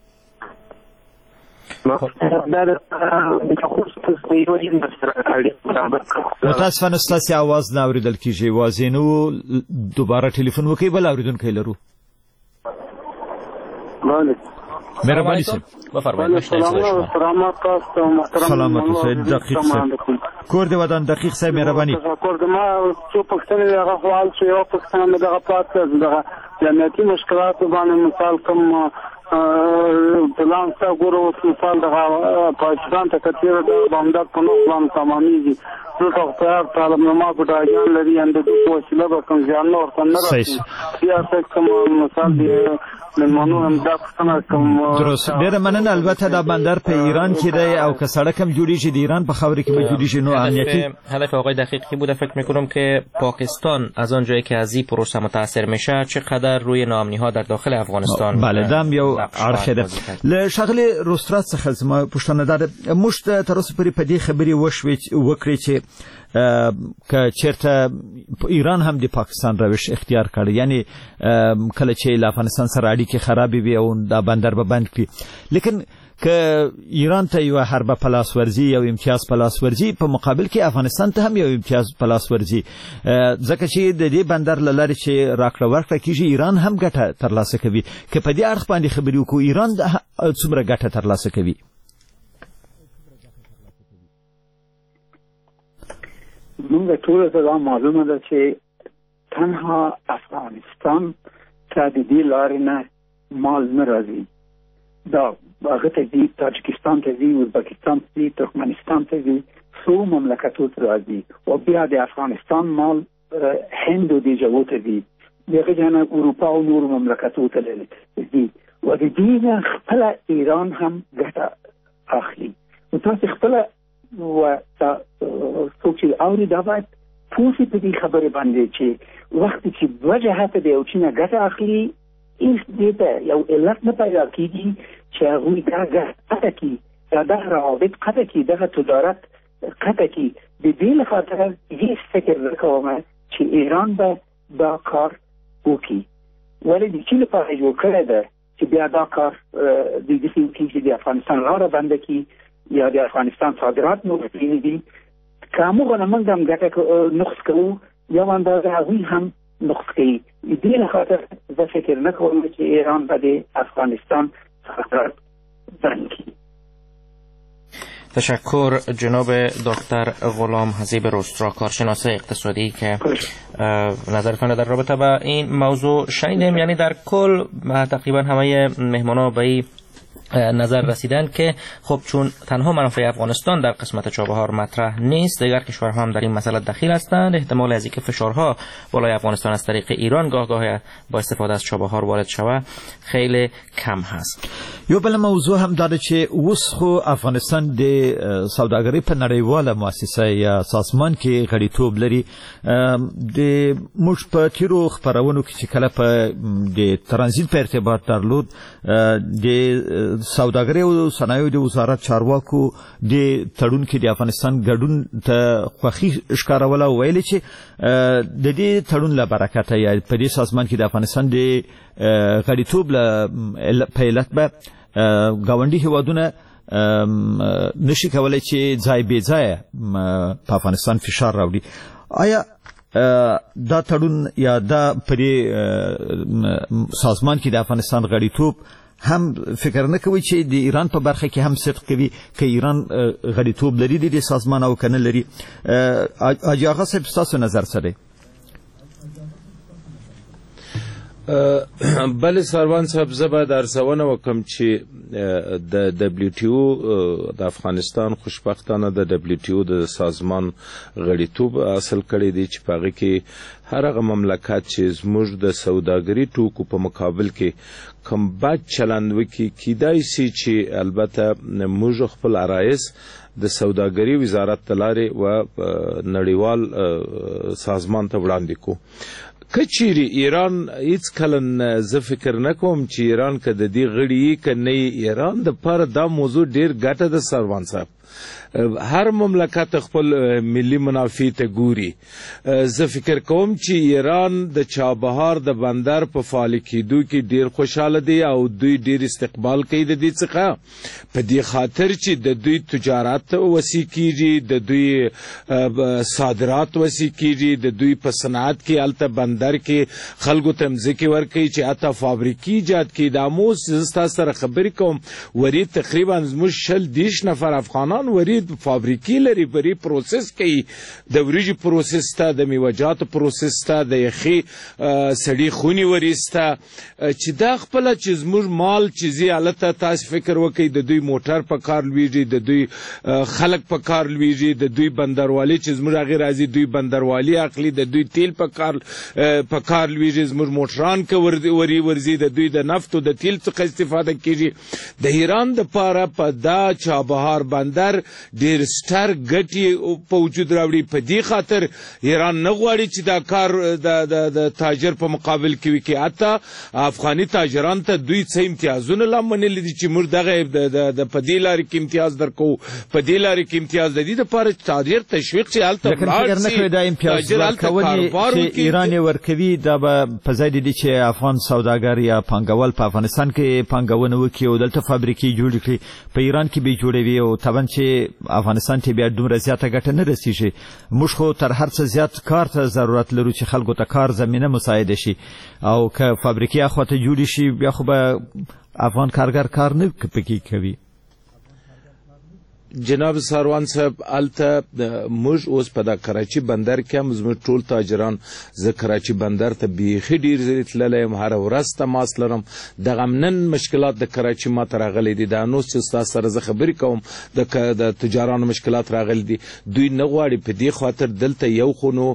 متاسفانه ستاسو आवाज نه اوریدل کیږي. وازینو دوباره ټلیفون وکړئ. بل اوریدونکو لرو. مهرباني سید بفرمایید. سلامات تاسو محترم. سلامت اوسئ. دقیق صاحب کور دی ودان دقیق صاحب مهرباني. کور دی ما څو پښتنې هغه حوال شو یو پښتنه مې دغه پاتې دغه جنتي مشکلات باندې مثال کوم پلان څه ګورو مثال دغه پاکستان ته کتیر د بامداد په نوم باندې تمامېږي ټول خپل طالب ما په داجان لري اند د وسیله به کوم ځان نور څنګه راځي سیاست کوم مثال دی منو هم دا څنګه کوم درست ډېر مننه. البته دا بندر په ایران کې دی او که سړک هم جوړیږي د ایران په خاور کې به جوړیږي نو امنیتی هدف آقای دقیقی بوده. فکر میکنم که پاکستان از آن جایی که از این پروسه متاثر میشه چقدر روی ناامنی ها در داخل افغانستان بله دام یو اړخ ده. له شغله روسترات څخه زما پوښتنه ده موږ تر اوسه پورې په دې خبرې وشوي وکړي چې که چیرته ایران هم د پاکستان روش اختیار کړي یعنی کله چې له افغانستان سره اړیکې خرابې وي او دا بندر به بند کړي لیکن که ایران ته یو حربه پلاس ورزي یو امتیاز پلاس ورزي په مقابل کې افغانستان ته هم یو امتیاز پلاس ورزي ځکه چې د دې بندر لاره چې راکړه ورکړه کیږي ایران هم ګټه ترلاسه کوي که په دې اړخ باندې خبرې وکړو ایران څومره ګټه ترلاسه کوي. موږ ټول ته دا معلومه ده چې تنها افغانستان ته د دې لارې نه مال نه راځي دا هغه ته ځي تاجکستان ته ځي ازبکستان ته ځي ترکمنستان ته ځي څو مملکتو ته راځي او بیا د افغانستان مال هند او د جوو ته ځي دغه جانه اروپا او نور مملکتو ته ځي او د دې نه خپل ایران هم ګټه اخلي او تاسو خپل و تا څوک چې اوري دا باید پوه شي په دې خبرې باندې چې وخت چې دوه جهته دی او چې نه ګټه اخلي هیڅ دې ته یو علت نه پیدا کېږي چې هغوی دا قطع کړي یا دا روابط قطع کړي دغه تجارت قطع کړي د دې لپاره هیڅ فکر نه کوم چې ایران به دا کار وکړي ولې د چین لپاره جوړ کړی ده چې بیا دا کار د دې وکړي چې د افغانستان لاره بند کړي یا د افغانستان صادرات نور پرېږدي که هموږه نه موږ هم ګټه نقص کوو یو اندازه هغوی هم نقص کوي د دې لخاطر زه فکر نه کوم چې ایران به د افغانستان صادرات بند کړي. تشکر جناب دکتر غلام حزیب روسترا کارشناس اقتصادی که نظرتان در رابطه با این موضوع شنیدیم. یعنی در کل تقریبا همه مهمانا به نظر رسیدن که خب چون تنها منافع افغانستان در قسمت چابهار مطرح نیست دیگر کشورها هم در این مسئله دخیل هستند احتمال از اینکه فشارها بالای افغانستان از طریق ایران گاه گاه با استفاده از چابهار وارد شود خیلی کم هست. یو بل موضوع هم داره چې اوس خو افغانستان د سوداګرۍ په نړیواله مؤسسه یا سازمان کې غړیتوب لري. د موږ په تیرو خبرونو کې چې کله په د ترانزیت په ارتباط درلود د سوداګرۍ او صنایعو د وزارت چارواکو د تړون کې د افغانستان ګډون ته خوښي ښکاروله او ویل چې د دې تړون له برکته یا په دې سازمان کې د افغانستان د غړیتوب په علت به ګاونډي هیوادونه نشي کولای چې ځای بې ځایه په افغانستان فشار راوړي. آیا دا تړون یا دا په دې سازمان کې د افغانستان غړیتوب هم فکر نه کوي چې د ایران په برخه کې هم صدق کوي که ایران غړیتوب لري د سازمان او کنه لري؟ اجي هغه څه تاسو نظر سره بل سروان صاحب زبا در سوانه وکم چې د دبلیو ټي او د افغانستان خوشبختانه د دبلیو ټي او د سازمان غړیتوب اصل کړی دی چې پاغه کې هر هغه مملکت چې زموږ د سوداګري ټوکو په مقابل کې کوم بد چلند وکي کیدای سي چې البته موږ خپل عرایض د سوداګري وزارت تلاري و نړیوال سازمان ته وړاندې کو. کچيري ایران هیڅ کله زه فکر نکوم چې ایران کده دی غړي کنه ایران د پر دا موضوع ډیر ګټه د سروان صاحب هر مملکت خپل ملي منافع ته ګوري. زه فکر کوم چې ایران د چابهار د بندر په فعال کېدو کې ډیر خوشاله دی او دوی ډیر استقبال کوي د دې څخه په دې خاطر چې د دوی تجارت وسیع کیږي د دوی صادرات وسیع کیږي د دوی په صنعت کې الته بندر کې خلکو ته مځکې ورکوي چې حتی فابریکې ایجاد کړي. د آمو ستا سره خبرې کوم ورید تقریبا زموږ شل دیش نفر افغانان ورید فابریکې لري، بری پروسس کوي، د وریجو پروسس ته، د میوه‌جاتو پروسس ته، د یخې سړي خونې وریځ ته، چې دا خپله چې زموږ مال چې ځي هلته تاسې فکر وکړئ د دوی موټر په کار لویږي، د دوی خلک په کار لویږي، د دوی بندروالي چې زموږ هغې راځي دوی بندروالي اخلي، د دوی تیل په کار په کار لویږي، زموږ موټران که وري ورځي، د دوی د نفتو د تیل څخه استفاده کیږي. د ایران دپاره په دا چابهار بندر ډېر ستر ګټې په وجود راوړي. په دې خاطر ایران نه غواړي چې دا کار د تاجر په مقابل کې وي، کې حتی افغاني تاجران ته دوی څه امتیازونه لا منلي دي چې موږ دغه د په دې لارې کې امتیاز درکوو، په دې لارې کې امتیاز د دې دپاره چې تاجر تشویق چې هلته ولاړ سي، دا امتیاز ورکونې چې ایران یې ورکوي دا به په ځای د دې چې افغان سوداګر یا پانګوال په افغانستان کې پانګونه وکړي او دلته فابریکې جوړې کړي، په ایران کې به یې جوړوي او طبعا چې افغانستان ته بیا دومره زیاته ګټه نه رسېږي. موږ خو تر هر څه زیات کار ته ضرورت لرو چې خلکو ته کار زمینه مساعده شي، او که فابریکې اخواته جوړې شي بیا خو به افغان کارګر کار نه پکې کوي. جناب ساروان صاحب الته موږ اوس په دا کراچي بندر کې هم زموږ ټول تاجران، زه کراچي بندر ته بیخي ډېر ځلې تللی یم، هره ورځ تماس لرم. دغه نن مشکلات د کراچي ما ته راغلی دي، دا نو چې ستاسو سره زه خبرې کوم د تجارانو مشکلات راغلي دي. دوی نه غواړي په دې خاطر دلته یو خو نو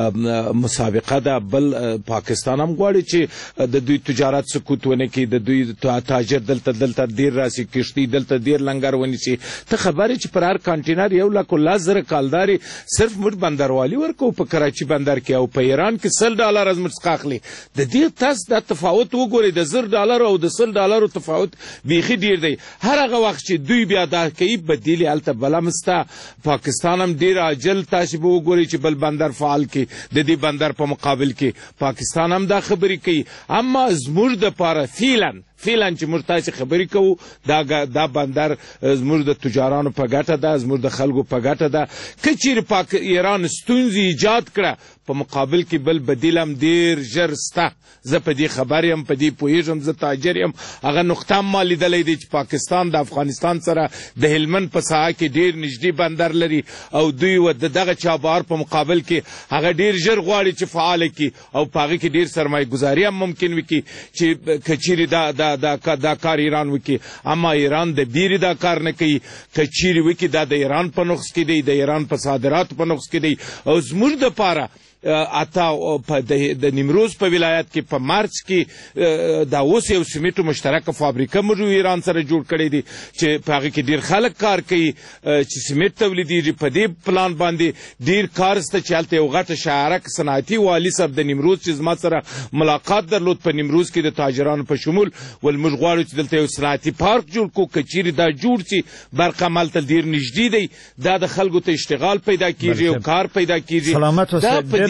مسابقه ده، بل پاکستان هم غواړي چې د دوی تجارت سکوت ونه کړي، د دوی تاجر دلته دلته ډېر راسي، کشتي دلته ډېر لنګر ونیسي. ته خبر چې پر هر کانټینر یو لک لس زره کالداري صرف موږ بندروالي ورکو په کراچي بندر کې، او په ایران کې سل ډالر زموږ څخه اخلي. د دې تاسو دا تفاوت وګورئ، د زر ډالر او د سل ډالرو تفاوت بیخي ډیر دی. هر هغه وخت چې دوی بیا دا کوي بدیل هلته بله مسته. پاکستان هم ډیر عاجل تاسو به وګورئ چې بل بندر فعال کړي، د دې بندر په مقابل کې پاکستان هم دا خبرې کوي. اما زموږ دپاره فعلا فعلا چې موږ تاسې خبرې کوو دا دا بندر زموږ د تجارانو په ګټه ده، زموږ د خلکو په ګټه ده. که چیرې پاک ایران ستونزې ایجاد کړه په مقابل کې بل بدیل هم ډېر ژر سته. زه په دې خبر یم، په دې پوهېږم، زه تاجر یم. هغه نقطه هم ما لیدلی دی چې پاکستان د افغانستان سره د هلمند په ساحه کې ډېر نږدې بندر لري، او دوی و د دغه چابهار په مقابل کې هغه ډېر ژر غواړي چې فعاله کړي، او په هغې کې ډېر سرمایه ګزاري هم ممکن وکړي چې که چیرې دا دا دا دا کار ایران وکړي. اما ایران د بیرې دا کار نه کوي. که چیرې وکړي دا د ایران په نقص کې دی، د ایران په صادراتو په نقص کې دی. او زموږ دپاره اتا د نیمروز په ولایت کې په مارچ کې دا اوس یو سیمنټو مشترکه فابریکه موږ ایران سره جوړ کړی دی چې په هغې کې ډېر خلک کار کوي چې سیمنټ تولیدېږي. په دې پلان باندې ډېر کار شته چې هلته یو غټه شاعره صنعتي والي صاحب د نیمروز چې زما سره ملاقات درلود په نیمروز کې د تاجرانو په شمول، ول موږ غواړو چې دلته یو صنعتي پارک جوړ کړو. که چیرې دا جوړ شي برق هم هلته ډېر نږدې دی، دا د خلکو ته اشتغال پیدا کېږي او کار پیدا کېږي.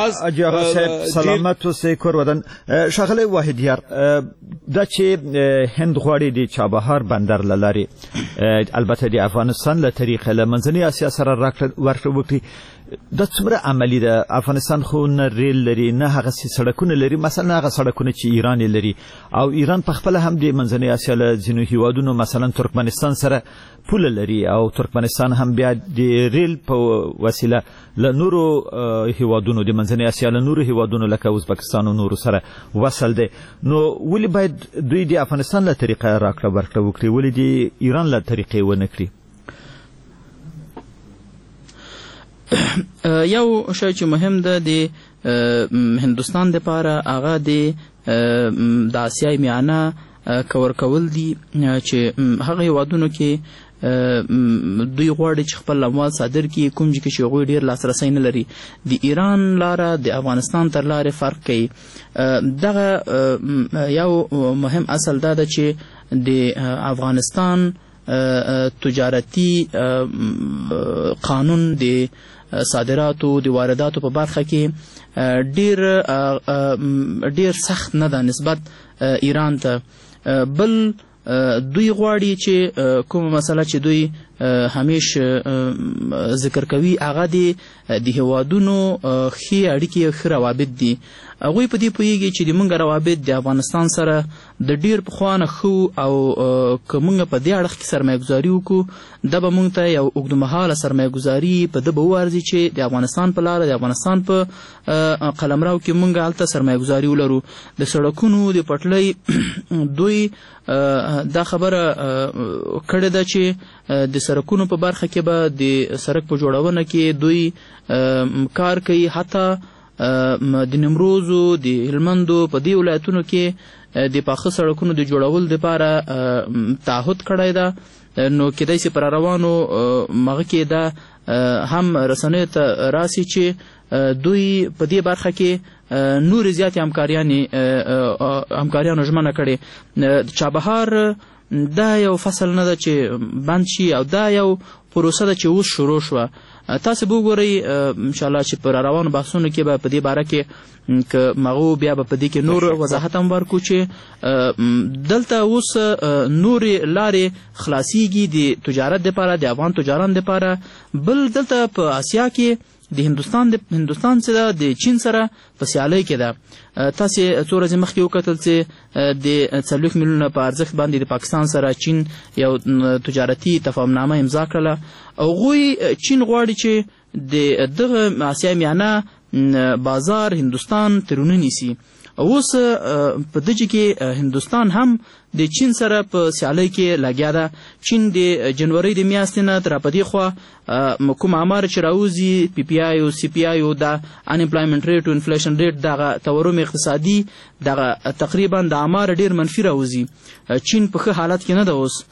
سلامت اوسئ کور ودان. ښاغلی واحدیار، دا چې هند غواړي د چابهار بندر له لارې البته د افغانستان له طریقې له منځنۍ اسیا سره راکړه وکړي، دا څومره عملي ده؟ افغانستان خو نه ریل لري نه هغسې سړکونه لري، مثلا هغه سړکونه چې ایران یې لري، او ایران په خپله هم د منځنۍ اسیا له ځینو هیوادونو مثلا ترکمنستان سره پوله لري، او ترکمنستان هم بیا د ریل په وسیله له نورو هیوادونو د منځنۍ اسیا له نورو هیوادونو لکه ازبکستان او نورو سره وصل دی. نو ولې باید دوی د افغانستان له طریقه راکړه ورکړه وکړي، ولې د ایران له طریقې ونه کړي؟ یو شی چې مهم ده د هندوستان دپاره هغه د آسیای میانه کور کول دي چې هغه هیوادونو کې دوی غواړي چې خپل اموال صادر کړي، کوم چې چې هغوی ډېر لاسرسی نه لري. د ایران لاره د افغانستان تر لارې فرق کوي. دغه یو مهم اصل دا ده چې د افغانستان تجارتي قانون د صادراتو د وارداتو په برخه کې ډیر ډیر سخت نه ده نسبت ایران ته. بل دوی غواړي چې کومه مسله چې دوی همیش ذکر کوي هغه د هیوادونو ښې اړیکې ښه روابط دي. هغوی په دې پوهیږي چې د موږ روابط د افغانستان سره د ډیر پخوانه ښه او که موږ په دې اړخ کې سرمایه‌ګذاري وکړو دا به موږ ته یو اوږدمهاله سرمایه‌ګذاري په ده به وارزي چې د افغانستان په لاره د افغانستان په قلمرو کې موږ هلته سرمایه‌ګذاري ولرو. د سړکونو د پټلۍ دوی دا خبره کړې ده چې د سړکونو په برخه کې به د سړک په جوړونه کې دوی کار کوي. حتی د نیمروزو د هلمندو په دې ولایتونو کې د پاخه سړکونو د جوړولو دپاره تعهد کړی ده. نو کیدای شي پر روانو مغه کې دا هم رسنیو ته راسي چې دوی په دې برخه کې نور زیات همکاریانې همکاریانو ژمنه کړې. چابهار دا یو فصل نه ده چې بند شي او دا یو پروسه ده چې اوس شروع شوه. تاسو به وګورئ انشاءالله چې پر روانو بحثونو کې به په دې باره کې که مغو بیا به په دې کې نور وضاحت هم ورکړو چې دلته اوس نورې لارې خلاصیږي د تجارت دپاره د افغان تجاران دپاره. بل دلته په اسیا کې د هندوستان د هندوستان سره د چین سره په سیالۍ کې ده. تاسې څو ورځې مخکې وکتل چې د څلوېښت میلیونه په ارزښت باندې د پاکستان سره چین یو تجارتي تفاهمنامه امضا کړله. هغوی چین غواړي چې د دغه اسیا میانه بازار هندوستان ترونه نیسي. اوس په دجې کې هندوستان هم د چین سره په سیالۍ کې لګیا ده. چین د جنورۍ د میاشتې نه تر پدې خوا کوم عمار چې راوځي پی پی آی او سی پی آی او د انپلایمنټ ریټ او انفلیشن ریټ دغه تورم اقتصادي دغه تقریبا د عمار ډیر منفي راوځي. چین په ښه حالت کې نه ده اوس.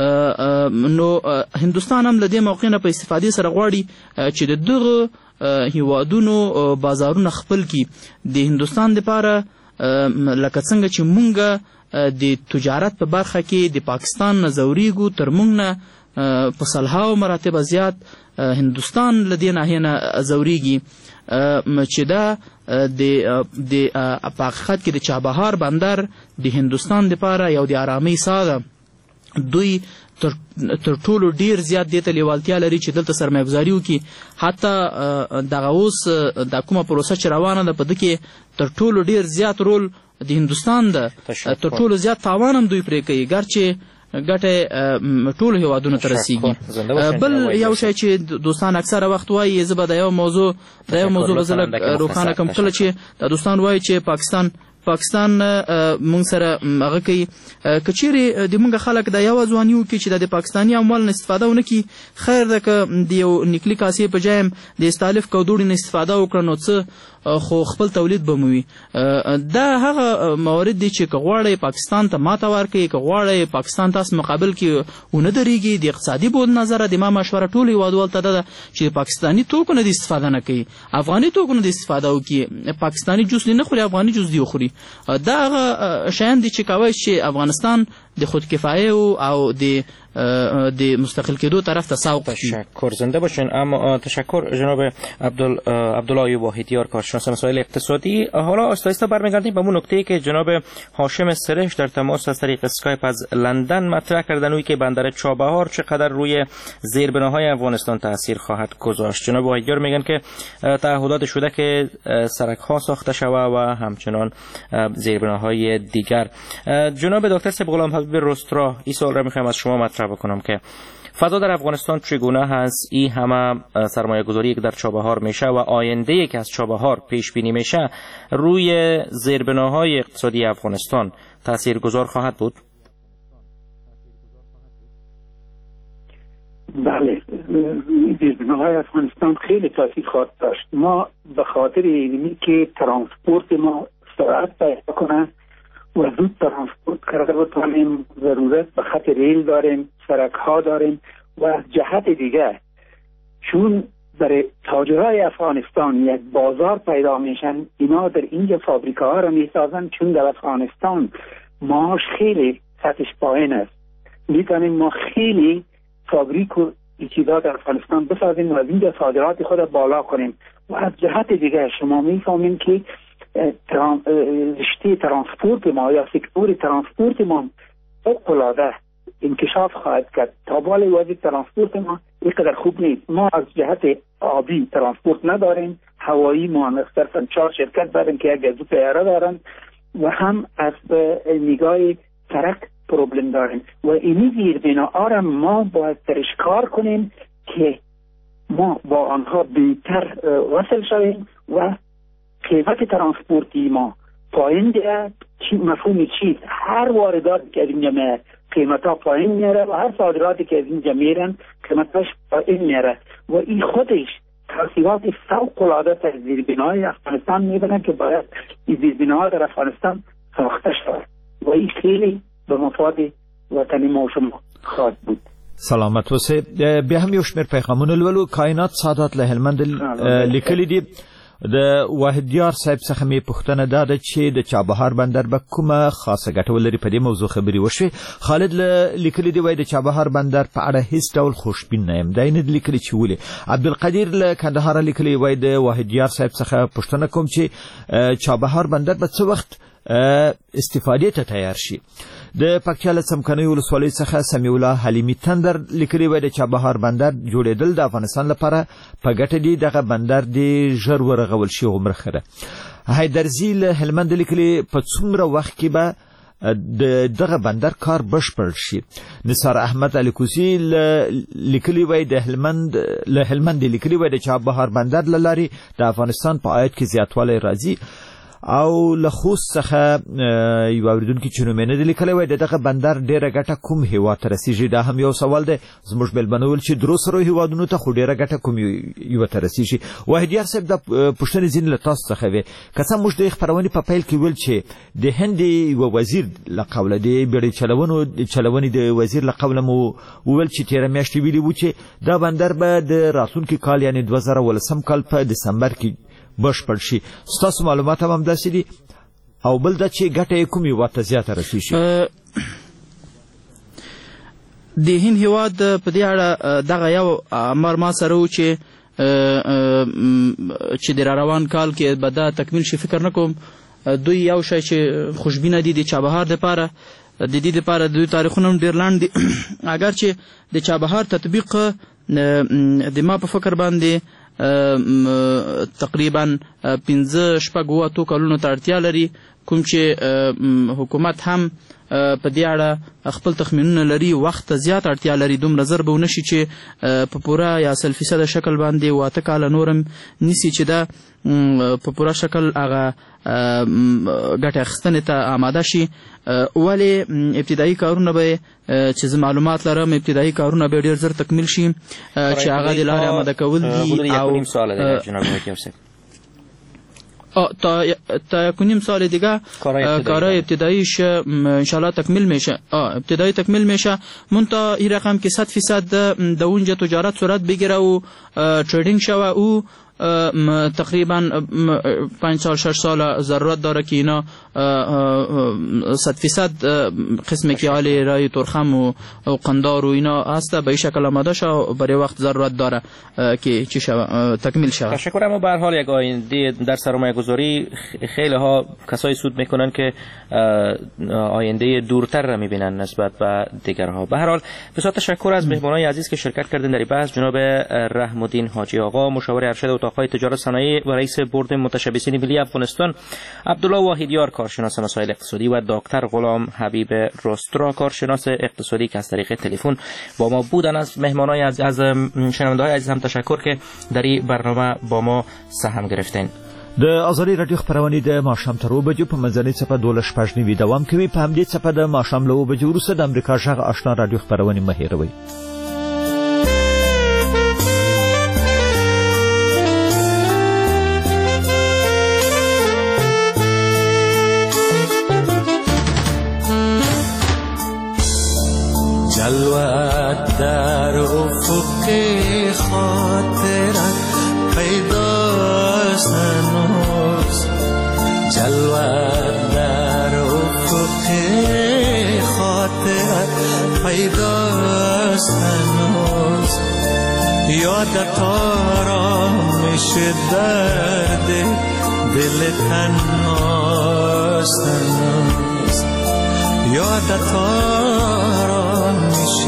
نو هندوستان هم له دې موقع نه په استفادې سره غواړي چې د دغه هیوادونو بازارونه خپل کی. د هندوستان دپاره لکه څنګه چې مونږ د تجارت په برخه کې د پاکستان نه ځوریږو تر مونږ نه په سلهاو مراتبه زیات هندوستان له دې ناحیې نه ځوریږي چې دا د په حقیقت کې د چابهار بندر د هندوستان دپاره یو د ارامۍ ساه ده. دوی تر ټولو ډیر زیات دې ته لیوالتیا لري چې دلته سرمایه‌ګذاري وکړي. حتی دغه اوس دا کومه پروسه چې روانه ده په ده کې تر ټولو ډیر زیات رول د هندوستان ده. تر ټولو زیات تاوان هم دوی پرې کوي ګرچې ګټه ټولو هیوادونو ته رسیږي. بل یو شی چې دوستان اکثره وخت وایي زه به د یو موضوع د یو موضوع به زه لږ روښانه کړم. کله چې د دوستان وایي چې پاکستان پاکستان مونږ سره هغه کوي که چیرې د مونږ خلک دا یوه ځواني وکړي چې د پاکستاني اموال نه استفاده ونه کړي خیر ده. که د یو نکلي کاسې په جای هم د استالف کودوړي نه استفاده وکړه نو څه خو خپل تولید به مو وي. دا هغه موارد دي چې که غواړئ پاکستان ته ماته ورکړئ که غواړئ پاکستان تاسو مقابل کې ونه درېږي د اقتصادي بود نظره د ما مشوره ټولو هیوادوالو ته ده چې پاکستاني توکو نه د استفاده نه کوي افغاني توکو نه د استفاده وکړي. پاکستاني جوس نه خوري افغاني جوس دی وخوري. دا هغه شیان دي چې کولی چې افغانستان د خودکفایه او د د مستقل کېدو طرف ته سوق شي. تشکر زنده باشین. اما تشکر جناب عبدال عبدالله واحدیار کارشناس مسائل اقتصادی. حالا آهسته آهسته برمیگردیم به اون نکته‌ای که جناب هاشم سرش در تماس از طریق اسکایپ از لندن مطرح کردن که بندر چابهار چقدر روی زیربناهای افغانستان تاثیر خواهد گذاشت. جناب واحدیار میگن که تعهدات شده که سرک‌ها ساخته شود و همچنان زیربناهای دیگر. جناب دکتر سید غلام حبیب رسترا این سوال را می‌خوایم از شما مطرح بکنم که فضا در افغانستان چگونه هست؟ این همه سرمایه گذاری که در چابهار میشه و آینده که از چابهار پیش بینی میشه روی زیربناهای اقتصادی افغانستان تاثیرگذار خواهد بود؟ بله، زیربناهای افغانستان خیلی تاثیر خواهد داشت. ما به خاطر اینی که ترانسپورت ما سرعت پیدا کنه و زود ترانسپورت کرده بتوانیم، ضرورت به خط ریل داریم، سرک ها داریم و از جهت دیگه چون برای تاجرای افغانستان یک بازار پیدا میشن، اینا در اینجا فابریکه ها را میسازن. چون در افغانستان معاش خیلی سطحش پایین است، میتونیم ما خیلی فابریک و چیزا در افغانستان بسازیم و از اینجا صادرات خود بالا کنیم. و از جهت دیگه شما میفهمین که تران... رشته ترانسپورت ما یا سکتور ترانسپورت ما فوق‌العاده انکشاف خواهد کرد. تا حال وضع ترانسپورت ما اینقدر خوب نیست. ما از جهت آبی ترانسپورت نداریم، هوایی ما صرفا چهار شرکت دارن که یک دو طیاره دارن و هم از نگاه ترک پروبلم داریم و اینی زیربناها را ما باید درش کار کنیم که ما با آنها بهتر وصل شویم و قیمت ترانسپورتی ما پایین دیگه. چی مفهوم چیز؟ هر وارداتی که از اینجا میره قیمتها پایین میره و هر صادراتی که از اینجا میرن قیمتش پایین میره و این خودش تاثیرات فوق العاده در زیربناهای افغانستان میبینن که باید این زیربناها در افغانستان ساخته شود و این خیلی به مفاد وطنی ما و شما خواهد بود. سلامت اوسه. بیا هم یو شمیر پیغامون الولو کائنات سادات له هلمند لیکلی دی د واحدیار صاحب څخه می پوښتنه ده چې د چابهار بندر به کومه خاصه ګټه ولري په دې موضوع خبري وشي. خالد لیکلی دی وای د چابهار بندر په اړه هیڅ ډول خوشبین نه يم. دا نه لیکلی چې ولي. عبدالقدیر له کندهار لیکلی وای د واحدیار صاحب څخه پوښتنه کوم چې چابهار بندر به څه وخت استفاده ته تیار شي. د پکتیا له څمکنیو ولسوالۍ څخه سمیع الله حلیمی تندر لیکلی وای د چابهار بندر جوړېدل د افغانستان لپاره په ګټه دی. دغه بندر دی ژر ورغول شي عمر خره. حیدرزی له هلمند لیکلی په څومره وخت کې به دغه بندر کار بشپړ شي. نثار احمد الیکوسی لیکلی وای د هلمند له هلمند لیکلی وای د چابهار بندر لاري د افغانستان په عاید کې زیاتوالی راځي او له خوست څخه یو اوریدونکو چې نوم نه لیکلی وای دغه بندر ډیره ګټه کوم هیواد ته رسیږي. دا هم یو سوال دی زموږ بلبنول چې درو سره هیوادونو ته خو ډیره ګټه کوم یو ته رسیږي. واحدیار صاحب د پښتني ځین له تاسو څخه وي کڅه موږ د خبرونه په پیل کې ویل چې د هند یو وزیر لقوله دی بیړی چلونو چلونی د وزیر لقوله مو ویل چې تیر میاشتې ویلی و چې دا بندر به د راتلونکي کال یعنی دوه زره ولسم کال په دسمبر کې بشپړ شي. ستاسو معلومات هم داسې دي او بل دا چې ګټه کومې واته زیاته رسیږي. د هند هیواد په دې اړه دغه یو امر ما سره و چې چې د روان کال کې به دا تکمیل شي. فکر نه کوم دوی یو شی چې خوشبینه دي د چابهار دپاره د دې دپاره دوی تاریخونه هم ډېر لاند دي. اگر چې د چابهار تطبیق د ما په فکر باندې تقریبا پنځه شپږ اووه اتو کلونو ته اړتیا لري کوم چې حکومت هم په دې اړه خپل تخمینونه لري. وخت زیات اړتیا لري دومره زر به ونشي چې په پوره یا سل فیصده شکل باندې واته کاله نورم نیسي چې دا په پوره شکل هغه ګټه اخیستنې ته آماده شي. ولې ابتدایي کارونه به چې زه معلومات لرم ابتدایي کارونه به ډېر زر تکمیل شي چې هغه د لارې آماده کول دي او تا تا کنیم سال دیگه کارهای ابتداییش انشالله تکمیل میشه. ابتدایی تکمیل میشه. منتها این رقم که صد فیصد در اونجا تجارت صورت بگیره و تریدینگ شوه او تقریبا پنج سال شش سال ضرورت داره که اینا صد فیصد قسمی که حالی رای ترخم و قندار و اینا هسته به این شکل آماده شد و برای وقت ضرورت داره که چی شود تکمیل شود. تشکر. اما به هر حال یک آینده در سرمایه گذاری خیلی ها کسایی سود میکنن که آینده دورتر را میبینن نسبت به دیگرها. به هر حال بسیار تشکر از مهمانای عزیز که شرکت کردن در این بحث. جناب رحم الدین حاجی آقا مشاور ارشد اتاقهای تجارت صنایع و رئیس بورد متشبثین ملی افغانستان، عبدالله واحدیار کارشناس مسائل اقتصادی و دکتر غلام حبیب رسترا کارشناس اقتصادی که از طریق تلفن با ما بودن. از مهمانای از از شنونده‌های عزیز هم تشکر که در این برنامه با ما سهم گرفتین. د ازادي رادیو خبرونه د ماښام تر اوبه په منځنۍ څپه دوله شپږ نیوي دوام کوي. په همدې څپه د ماښام له اوبه وروسته د امریکا غږ آشنا رادیو خبرونه مه هېروئ. جلوت در افق خاطرت پیداست هنوز، جلوت در افق خاطرت پیداست هنوز، یادت آرامش درد دل تنهاست هنوز، یادت آرامش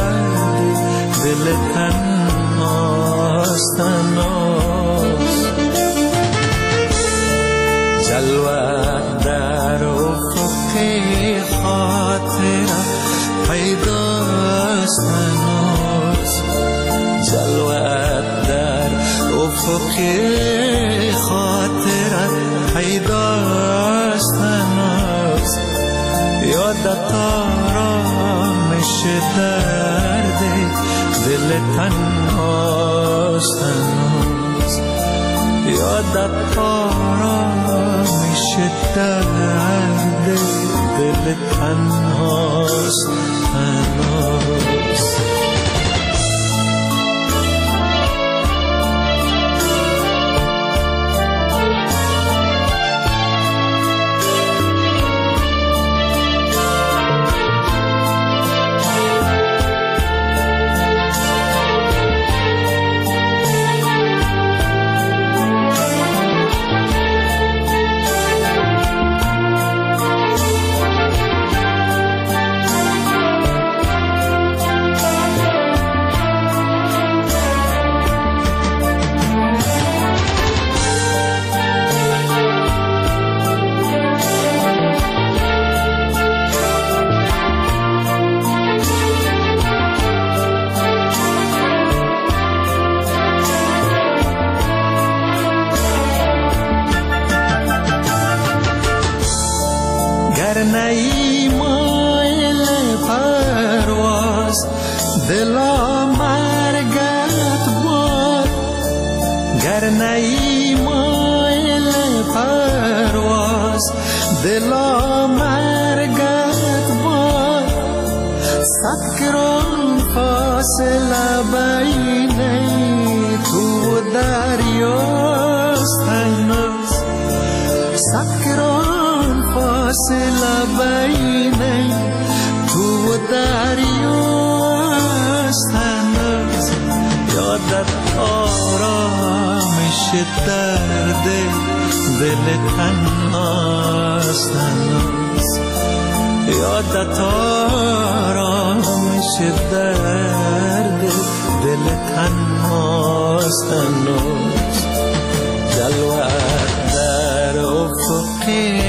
درد دل تنهاست هنوز. افق خاطرت پیداست هنوز، یادت آرامش درد دل تنهاست هنوز، یادت آرامش درد دل تنهاست هنوز. نی مایل پرواز دلا مرگت باد، گر نی مایل پرواز دلا مرگت باد، صد کرم فاصله بین تو دریاست هنوز، صد کرم فاصله بین تو دریاست هنوز، یادت آرامش درد دل تنهاست هنوز، یادت آرامش درد دل تنهاست هنوز، جلوت در افق